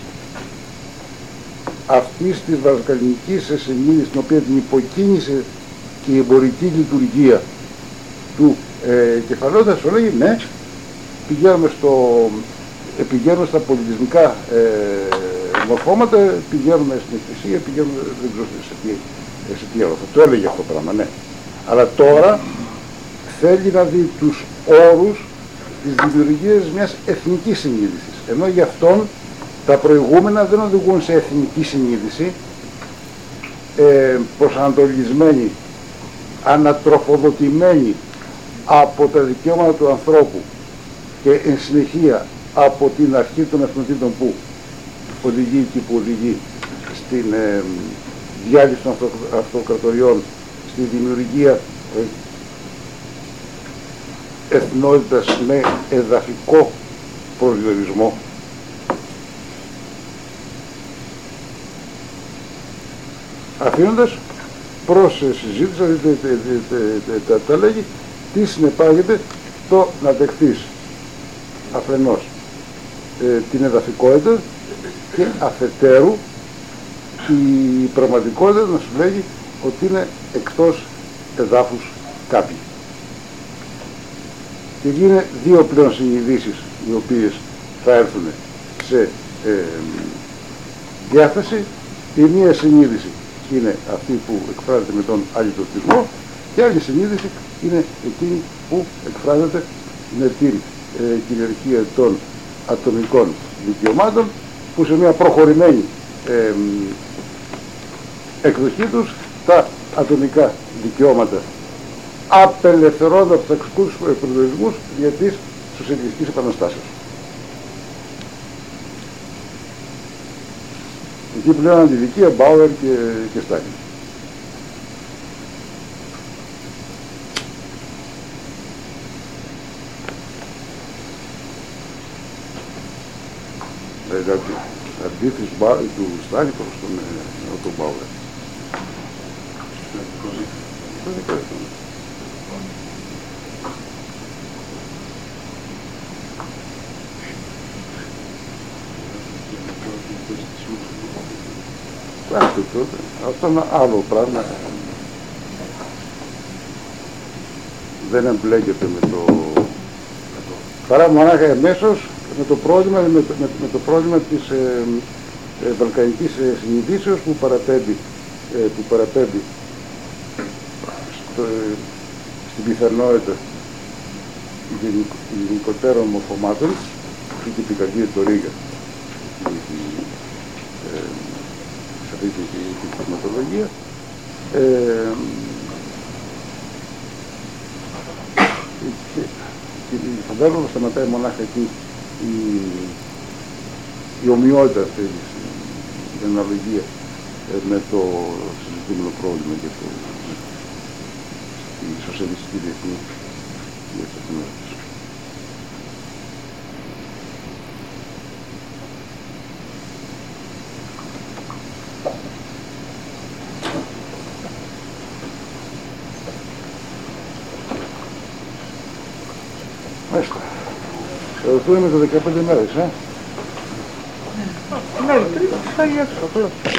αυτής της βαλκανικής συνείδησης, την οποία την υποκίνησε και η εμπορική λειτουργία του κεφαλαίου, θα σου λέγει ναι, πηγαίνουμε στα πολιτισμικά μορφώματα, πηγαίνουμε στην εκκλησία, πηγαίνουμε, δεν ξέρω σε τι άλλο, θα το έλεγε αυτό το πράγμα, ναι. Αλλά τώρα θέλει να δει τους όρους της δημιουργίας μιας εθνικής συνείδησης. Ενώ για αυτόν τα προηγούμενα δεν οδηγούν σε εθνική συνείδηση, προσανατολισμένη, ανατροφοδοτημένη από τα δικαιώματα του ανθρώπου και εν συνεχεία από την αρχή των εθνοτήτων που οδηγεί και που οδηγεί στην διάλυση των αυτοκρατοριών, στη δημιουργία εθνότητας με εδαφικό προσδιορισμό. Αφήνοντας προς συζήτηση, τα λέγει, τι συνεπάγεται το να δεχτείς αφενός την εδαφικότητα και αφετέρου η πραγματικότητα να σου λέγει ότι είναι εκτός εδάφους κάποιοι. Και γίνουν δύο πλέον συνειδήσεις οι οποίες θα έρθουν σε διάθεση. Η μία συνείδηση είναι αυτή που εκφράζεται με τον αλληλωτισμό και άλλη συνείδηση είναι εκείνη που εκφράζεται με την κυριαρχία των ατομικών δικαιωμάτων, που σε μια προχωρημένη εκδοχή τους τα ατομικά δικαιώματα απελευθερώνονται από τους ταξικούς προβληματισμούς για τις σοσιαλιστικές επαναστάσεις. Εκεί πλέον αντιδικία Μπάουερ και Στάλιν. Δηλαδή αντίθεση του Στάλιν προς τον Μπάουερ. Αυτό είναι άλλο πράγμα. Δεν εμπλέκεται με το... παρά μονάχα εμέσως με το πρόβλημα της βαλκανικής συνειδήσεως που παραπέμπει στην πιθανότητα γενικότερων μορφωμάτων και την πικαρδία του Ρίγα σε αυτή την πραγματολογία. Φαντάζομαι σταματάει μονάχα εκεί η ομοιότητα αυτή, η αναλογία με το συζητούμενο πρόβλημα για τη σοσιαλιστική διεθνή για τις εθνότητες. Μάλιστα. Ευχαριστούμε με το 15 μέρες, Ναι, 3 θα έρθω.